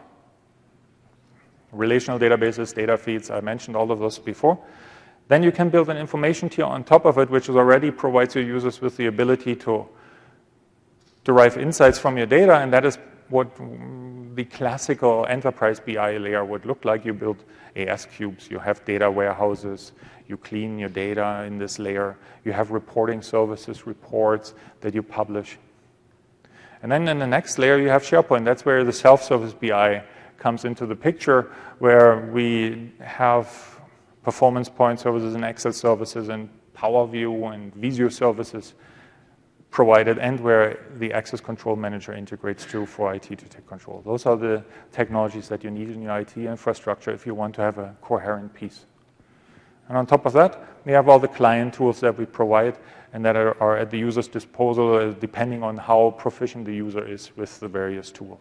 Relational databases, data feeds, I mentioned all of those before. Then you can build an information tier on top of it, which already provides your users with the ability to derive insights from your data, and that is what the classical enterprise BI layer would look like. You build AS cubes, you have data warehouses, you clean your data in this layer, you have reporting services, reports that you publish. And then in the next layer, you have SharePoint. That's where the self-service BI comes into the picture, where we have Performance Point services and Excel services and Power View and Visio services provided, and where the Access Control Manager integrates too for IT to take control. Those are the technologies that you need in your IT infrastructure if you want to have a coherent piece. And on top of that, we have all the client tools that we provide and that are at the user's disposal, depending on how proficient the user is with the various tools.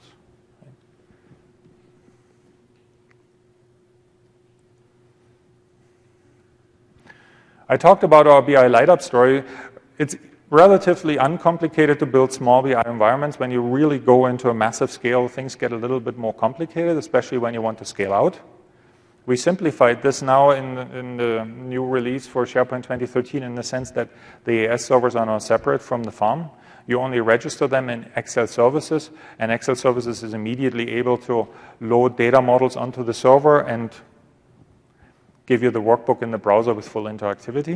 I talked about our BI Light Up story. It's relatively uncomplicated to build small BI environments. When you really go into a massive scale, things get a little bit more complicated, especially when you want to scale out. We simplified this now in the new release for SharePoint 2013 in the sense that the AS servers are now separate from the farm. You only register them in Excel services, and Excel services is immediately able to load data models onto the server and give you the workbook in the browser with full interactivity.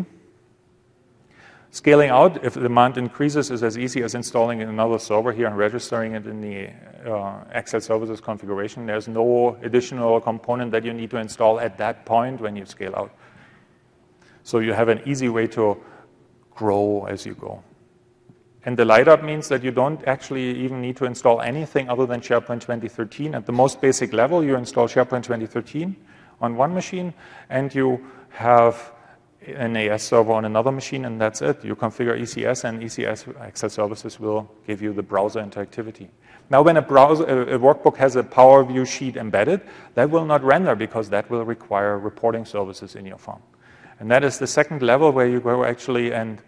Scaling out, if the demand increases, is as easy as installing another server here and registering it in the Excel services configuration. There's no additional component that you need to install at that point when you scale out. So you have an easy way to grow as you go. And the light up means that you don't actually even need to install anything other than SharePoint 2013. At the most basic level, you install SharePoint 2013 on one machine, and you have an AS server on another machine, and that's it. You configure ECS, and ECS Excel services will give you the browser interactivity. Now, when a workbook has a Power View sheet embedded, that will not render because that will require reporting services in your farm. And that is the second level where you go actually and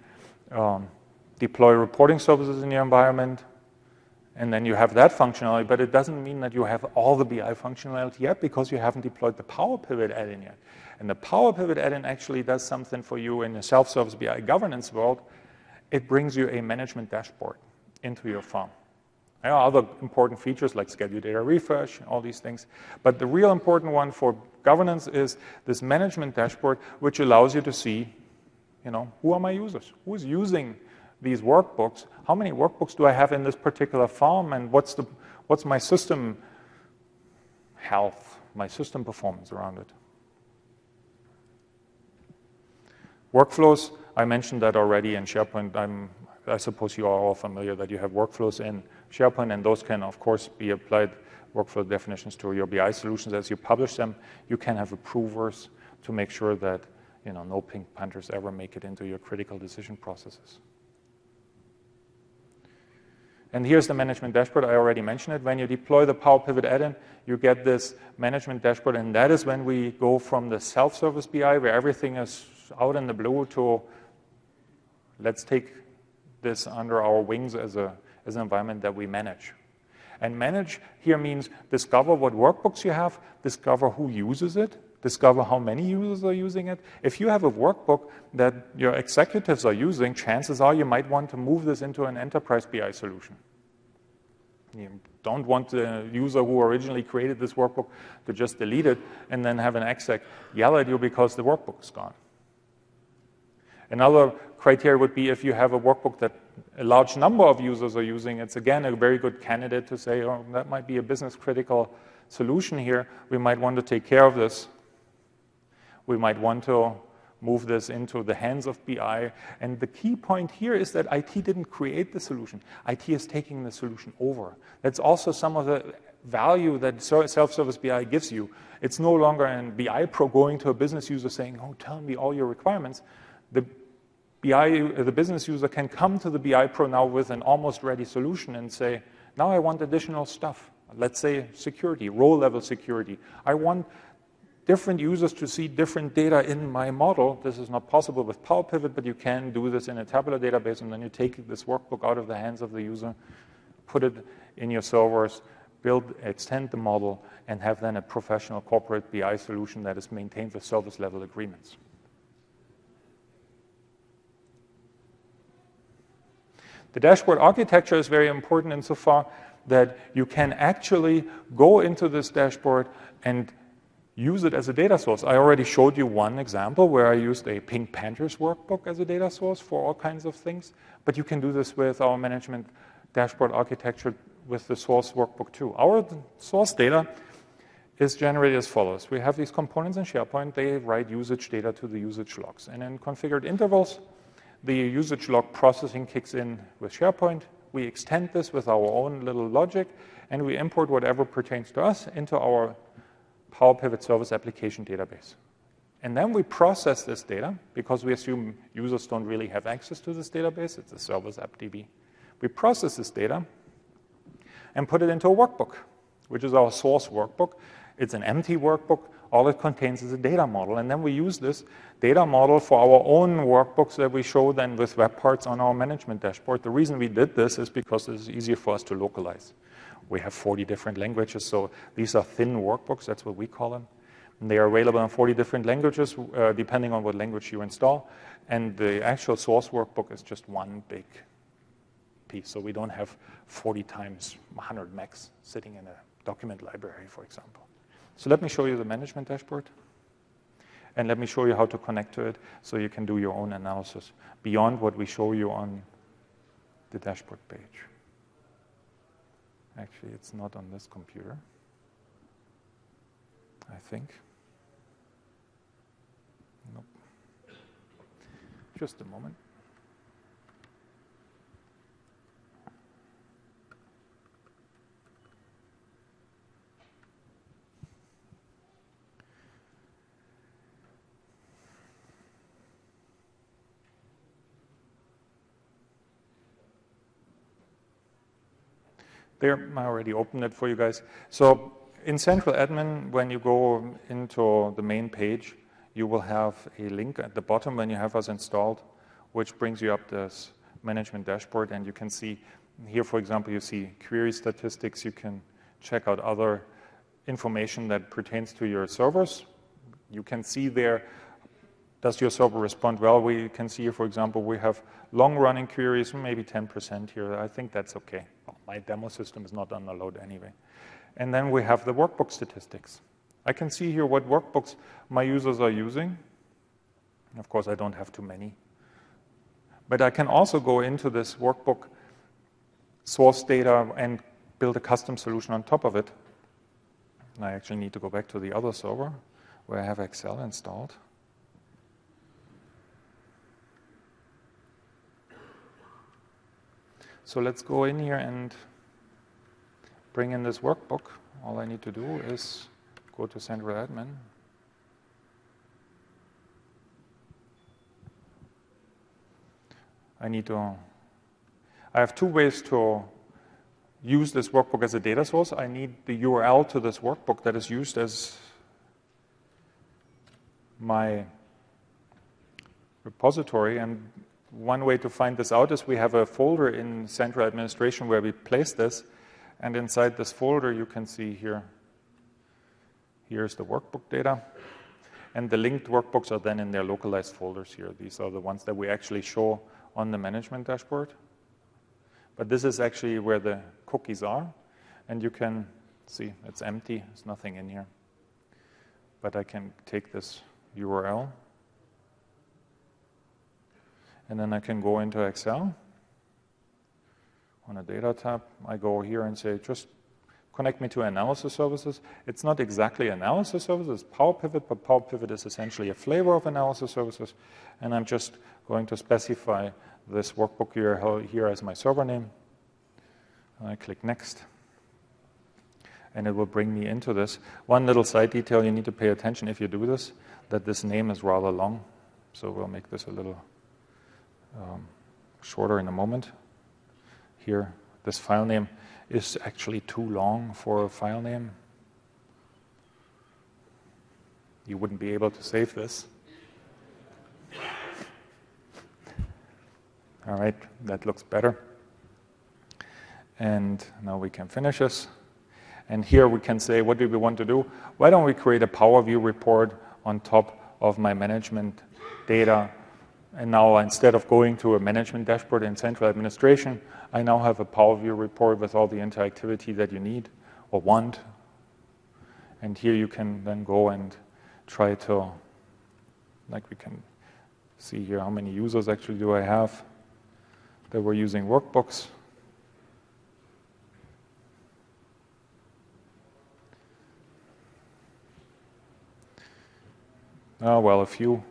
deploy reporting services in your environment, and then you have that functionality, but it doesn't mean that you have all the BI functionality yet because you haven't deployed the Power Pivot add-in yet. And the Power Pivot add-in actually does something for you in the self-service BI governance world. It brings you a management dashboard into your farm. There are other important features like schedule data refresh, all these things. But the real important one for governance is this management dashboard, which allows you to see, who are my users? Who is using these workbooks? How many workbooks do I have in this particular farm? And what's my system health, my system performance around it? Workflows, I mentioned that already in SharePoint. I suppose you are all familiar that you have workflows in SharePoint, and those can, of course, be applied workflow definitions to your BI solutions. As you publish them, you can have approvers to make sure that no pink panthers ever make it into your critical decision processes. And here's the management dashboard. I already mentioned it. When you deploy the Power Pivot add-in, you get this management dashboard, and that is when we go from the self-service BI, where everything is out in the blue, to let's take this under our wings as an environment that we manage. And manage here means discover what workbooks you have, discover who uses it, discover how many users are using it. If you have a workbook that your executives are using, chances are you might want to move this into an enterprise BI solution. You don't want the user who originally created this workbook to just delete it and then have an exec yell at you because the workbook is gone. Another criteria would be if you have a workbook that a large number of users are using, it's again a very good candidate to say, oh, that might be a business critical solution here. We might want to take care of this. We might want to move this into the hands of BI. And the key point here is that IT didn't create the solution. IT is taking the solution over. That's also some of the value that self-service BI gives you. It's no longer an BI pro going to a business user saying, oh, tell me all your requirements. The business user can come to the BI pro now with an almost ready solution and say, now I want additional stuff. Let's say security, role-level security. I want different users to see different data in my model. This is not possible with Power Pivot, but you can do this in a tabular database, and then you take this workbook out of the hands of the user, put it in your servers, extend the model, and have then a professional corporate BI solution that is maintained with service-level agreements. The dashboard architecture is very important insofar that you can actually go into this dashboard and use it as a data source. I already showed you one example where I used a Pink Panthers workbook as a data source for all kinds of things, but you can do this with our management dashboard architecture with the source workbook too. Our source data is generated as follows. We have these components in SharePoint. They write usage data to the usage logs. And in configured intervals, the usage log processing kicks in with SharePoint. We extend this with our own little logic, and we import whatever pertains to us into our Power Pivot Service Application database. And then we process this data, because we assume users don't really have access to this database. It's a Service App DB. We process this data and put it into a workbook, which is our source workbook. It's an empty workbook. All it contains is a data model. And then we use this data model for our own workbooks that we show then with web parts on our management dashboard. The reason we did this is because it's easier for us to localize. We have 40 different languages, so these are thin workbooks. That's what we call them. And they are available in 40 different languages, depending on what language you install. And the actual source workbook is just one big piece. So we don't have 40 times 100 megs sitting in a document library, for example. So let me show you the management dashboard. And let me show you how to connect to it so you can do your own analysis beyond what we show you on the dashboard page. Actually, it's not on this computer, I think. Nope. Just a moment. There, I already opened it for you guys. So in Central Admin, when you go into the main page, you will have a link at the bottom when you have us installed, which brings you up this management dashboard. And you can see here, for example, you see query statistics. You can check out other information that pertains to your servers. You can see there, does your server respond well? We can see here, for example, we have long-running queries, maybe 10% here. I think that's okay. Well, my demo system is not under load anyway. And then we have the workbook statistics. I can see here what workbooks my users are using. Of course, I don't have too many. But I can also go into this workbook source data and build a custom solution on top of it. And I actually need to go back to the other server where I have Excel installed. So let's go in here and bring in this workbook, all I need to do is go to Central Admin. I have two ways to use this workbook as a data source. I need the URL to this workbook that is used as my repository. And one way to find this out is we have a folder in Central Administration where we place this. And inside this folder, you can see here, here's the workbook data. And the linked workbooks are then in their localized folders here. These are the ones that we actually show on the management dashboard. But this is actually where the cookies are. And you can see it's empty. There's nothing in here. But I can take this URL. And then I can go into Excel. On a data tab, I go here and say, just connect me to analysis services. It's not exactly analysis services, it's Power Pivot, but Power Pivot is essentially a flavor of analysis services. And I'm just going to specify this workbook here as my server name. And I click Next. And it will bring me into this. One little side detail you need to pay attention if you do this, that this name is rather long. So we'll make this a little shorter in a moment. Here, this file name is actually too long for a file name. You wouldn't be able to save this. All right, that looks better. And now we can finish this. And here we can say, what do we want to do? Why don't we create a Power View report on top of my management data? And now instead of going to a management dashboard in Central Administration, I now have a Power View report with all the interactivity that you need or want. And here you can then go and try to, like we can see here, how many users actually do I have that were using workbooks. Well, a few.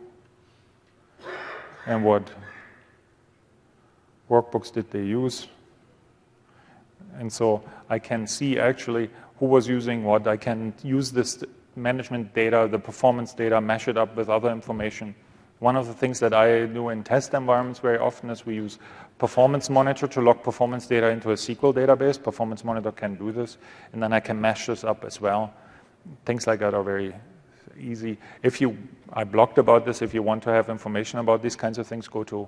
And what workbooks did they use? And so I can see actually who was using what. I can use this management data, the performance data, mash it up with other information. One of the things that I do in test environments very often is we use Performance Monitor to log performance data into a SQL database. Performance Monitor can do this. And then I can mash this up as well. Things like that are very easy. I blogged about this. If you want to have information about these kinds of things, go to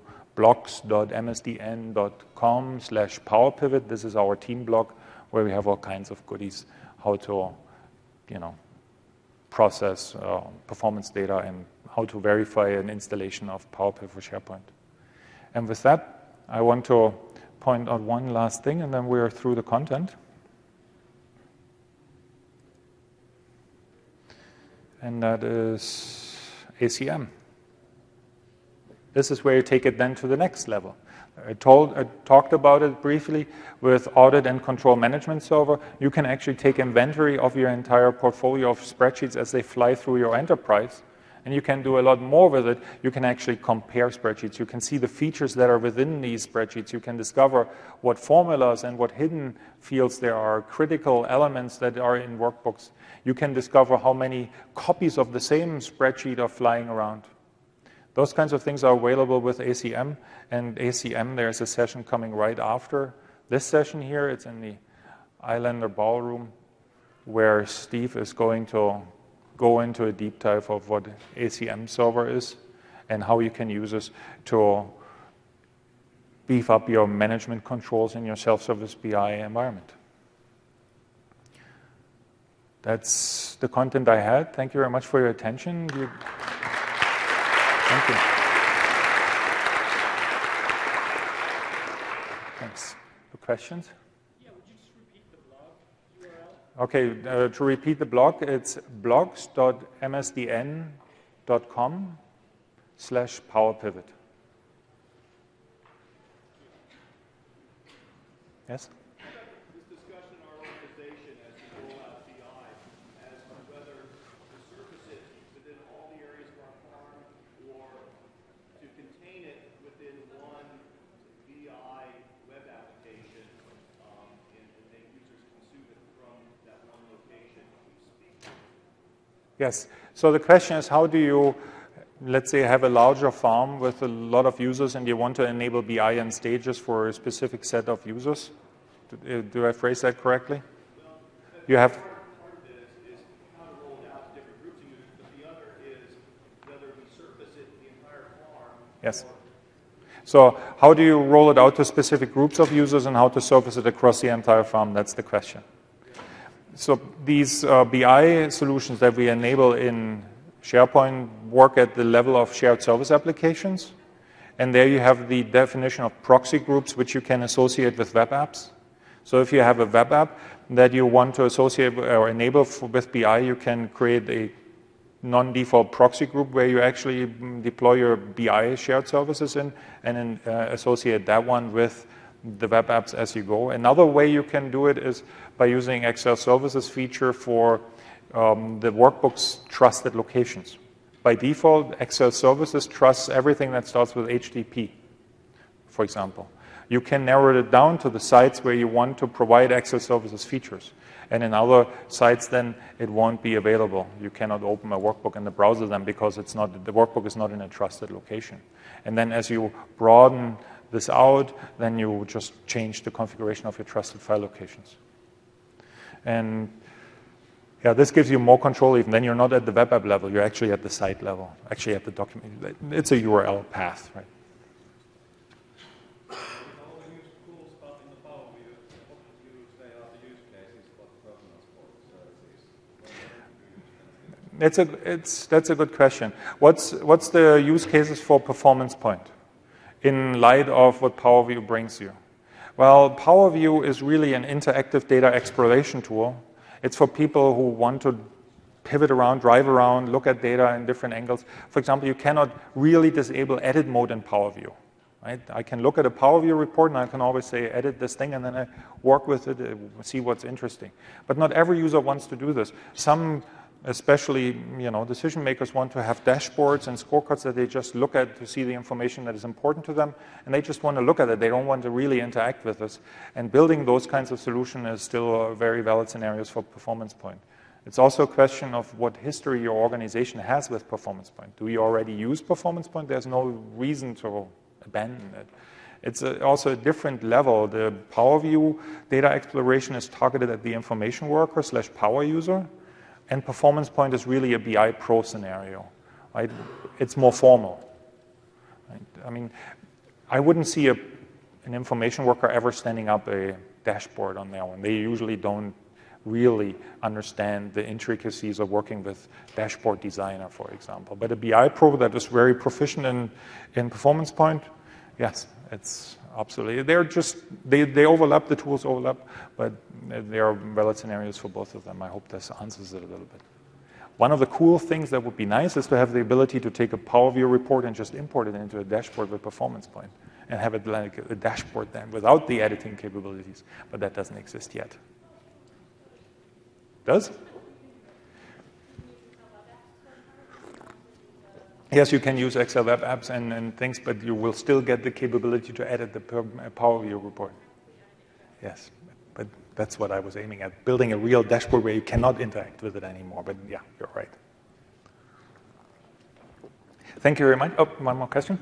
blogs.msdn.com/PowerPivot. This is our team blog where we have all kinds of goodies, how to, process performance data and how to verify an installation of PowerPivot for SharePoint. And with that, I want to point out one last thing, and then we are through the content. And that is ACM. This is where you take it then to the next level. I talked about it briefly with Audit and Control Management Server. You can actually take inventory of your entire portfolio of spreadsheets as they fly through your enterprise. And you can do a lot more with it. You can actually compare spreadsheets. You can see the features that are within these spreadsheets. You can discover what formulas and what hidden fields there are, critical elements that are in workbooks. You can discover how many copies of the same spreadsheet are flying around. Those kinds of things are available with ACM. And ACM, there's a session coming right after this session here. It's in the Islander Ballroom, where Steve is going to go into a deep dive of what ACM Server is and how you can use this to beef up your management controls in your self-service BI environment. That's the content I had. Thank you very much for your attention. Thank you. Thanks. The questions? Yeah, would you just repeat the blog URL? Okay, to repeat the blog, it's blogs.msdn.com/PowerPivot. Yes? This discussion in our organization as we roll out BI as to whether to surface it within all the areas of our farm or to contain it within one BI web application and make users consume it Yes. So the question is, how do you, let's say, have a larger farm with a lot of users and you want to enable BI and stages for a specific set of users? Do I phrase that correctly? You have... Part of this is how to roll it out to different groups of users, but the other is whether we surface it to the entire farm. Yes. So how do you roll it out to specific groups of users and how to surface it across the entire farm? That's the question. So these BI solutions that we enable in SharePoint work at the level of shared service applications. And there you have the definition of proxy groups, which you can associate with web apps. So if you have a web app that you want to associate or enable with BI, you can create a non-default proxy group where you actually deploy your BI shared services in and then associate that one with the web apps as you go. Another way you can do it is by using Excel Services feature for the workbook's trusted locations. By default, Excel Services trusts everything that starts with HTTP, for example. You can narrow it down to the sites where you want to provide Excel Services features. And in other sites, then it won't be available. You cannot open a workbook in the browser then because it's not, the workbook is not in a trusted location. And then as you broaden this out, then you just change the configuration of your trusted file locations. And yeah, this gives you more control even. Then you're not at the web app level, you're actually at the site level, actually at the document. It's a URL path, right? That's a good question. What's the use cases for Performance Point in light of what Power View brings you? Well, Power View is really an interactive data exploration tool. It's for people who want to pivot around, drive around, look at data in different angles. For example, you cannot really disable edit mode in Power View. Right? I can look at a Power View report and I can always say, edit this thing, and then I work with it, see what's interesting. But not every user wants to do this. Some, especially decision makers, want to have dashboards and scorecards that they just look at to see the information that is important to them, and they just want to look at it. They don't want to really interact with us. And building those kinds of solutions is still very valid scenarios for Performance Point. It's also a question of what history your organization has with Performance Point. Do you already use Performance Point? There's no reason to abandon it. It's also a different level. The Power View data exploration is targeted at the information worker / power user. And Performance Point is really a BI Pro scenario. Right? It's more formal. Right? I mean, I wouldn't see an information worker ever standing up a dashboard on their own. They usually don't really understand the intricacies of working with Dashboard Designer, for example. But a BI Pro that is very proficient in Performance Point, yes, it's absolutely. They overlap, the tools overlap, but there are valid scenarios for both of them. I hope this answers it a little bit. One of the cool things that would be nice is to have the ability to take a Power View report and just import it into a dashboard with Performance Point and have it like a dashboard then without the editing capabilities. But that doesn't exist yet. Does? Yes, you can use Excel web apps and things, but you will still get the capability to edit the Power View report. Yes, but that's what I was aiming at, building a real dashboard where you cannot interact with it anymore. But yeah, you're right. Thank you very much. Oh, one more question?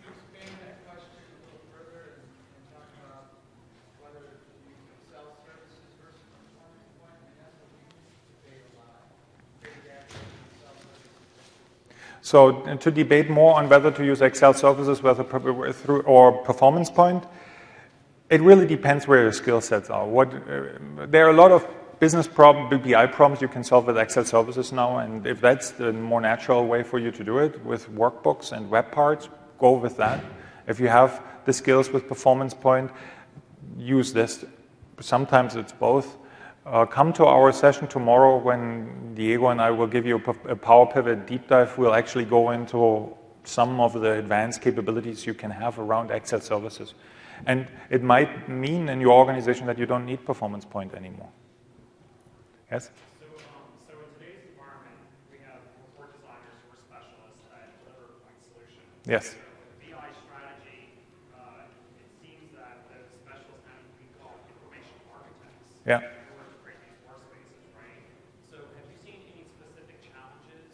So to debate more on whether to use Excel services or Performance Point, it really depends where your skill sets are. There are a lot of business BI problems you can solve with Excel services now, and if that's the more natural way for you to do it with workbooks and web parts, go with that. If you have the skills with Performance Point, use this. Sometimes it's both. Come to our session tomorrow when Diego and I will give you a Power Pivot deep dive. We'll actually go into some of the advanced capabilities you can have around Excel services. And it might mean in your organization that you don't need Performance Point anymore. Yes? So in today's environment, we have report designers who are specialists that deliver point solutions. Yes. With BI strategy, it seems that the specialists now need to be called information architects. Yeah. Create these workspaces, right? So have you seen any specific challenges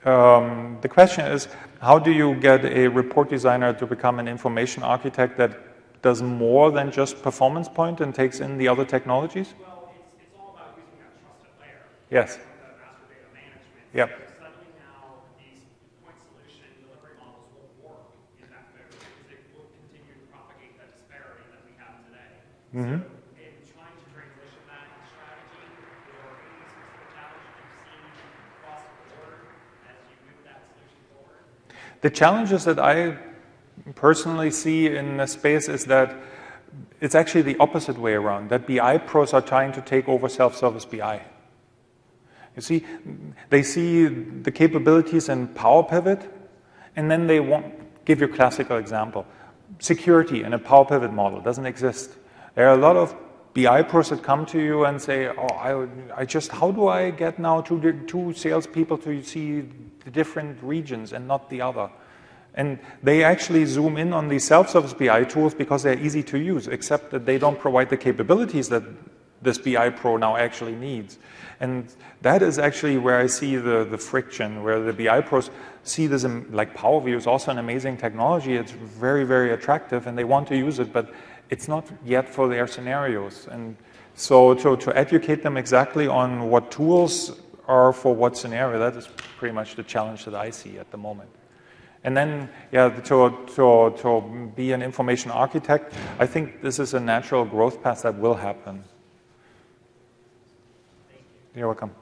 The question is, how do you get a report designer to become an information architect that does more than just performance point and takes in the other technologies? Well, it's all about using that trusted layer. Yes. The master data management. Yep. Suddenly now, these point solution delivery models won't work in that mode because it will continue to propagate that disparity that we have today. Mm-hmm. So in trying to transition that strategy, or any specific challenge you've seen across the board as you move that solution forward? The challenges that I personally see in the space is that it's actually the opposite way around, that BI pros are trying to take over self-service BI. You see, they see the capabilities in Power Pivot, and then they give you a classical example. Security in a Power Pivot model doesn't exist. There are a lot of BI pros that come to you and say, oh, how do I get now two salespeople to see the different regions and not the other? And they actually zoom in on these self-service BI tools because they're easy to use, except that they don't provide the capabilities that this BI pro now actually needs. And that is actually where I see the friction, where the BI pros see this, like Power View is also an amazing technology. It's very, very attractive, and they want to use it, but it's not yet for their scenarios. And so to educate them exactly on what tools are for what scenario, that is pretty much the challenge that I see at the moment. And then, yeah, to be an information architect, I think this is a natural growth path that will happen. You're welcome.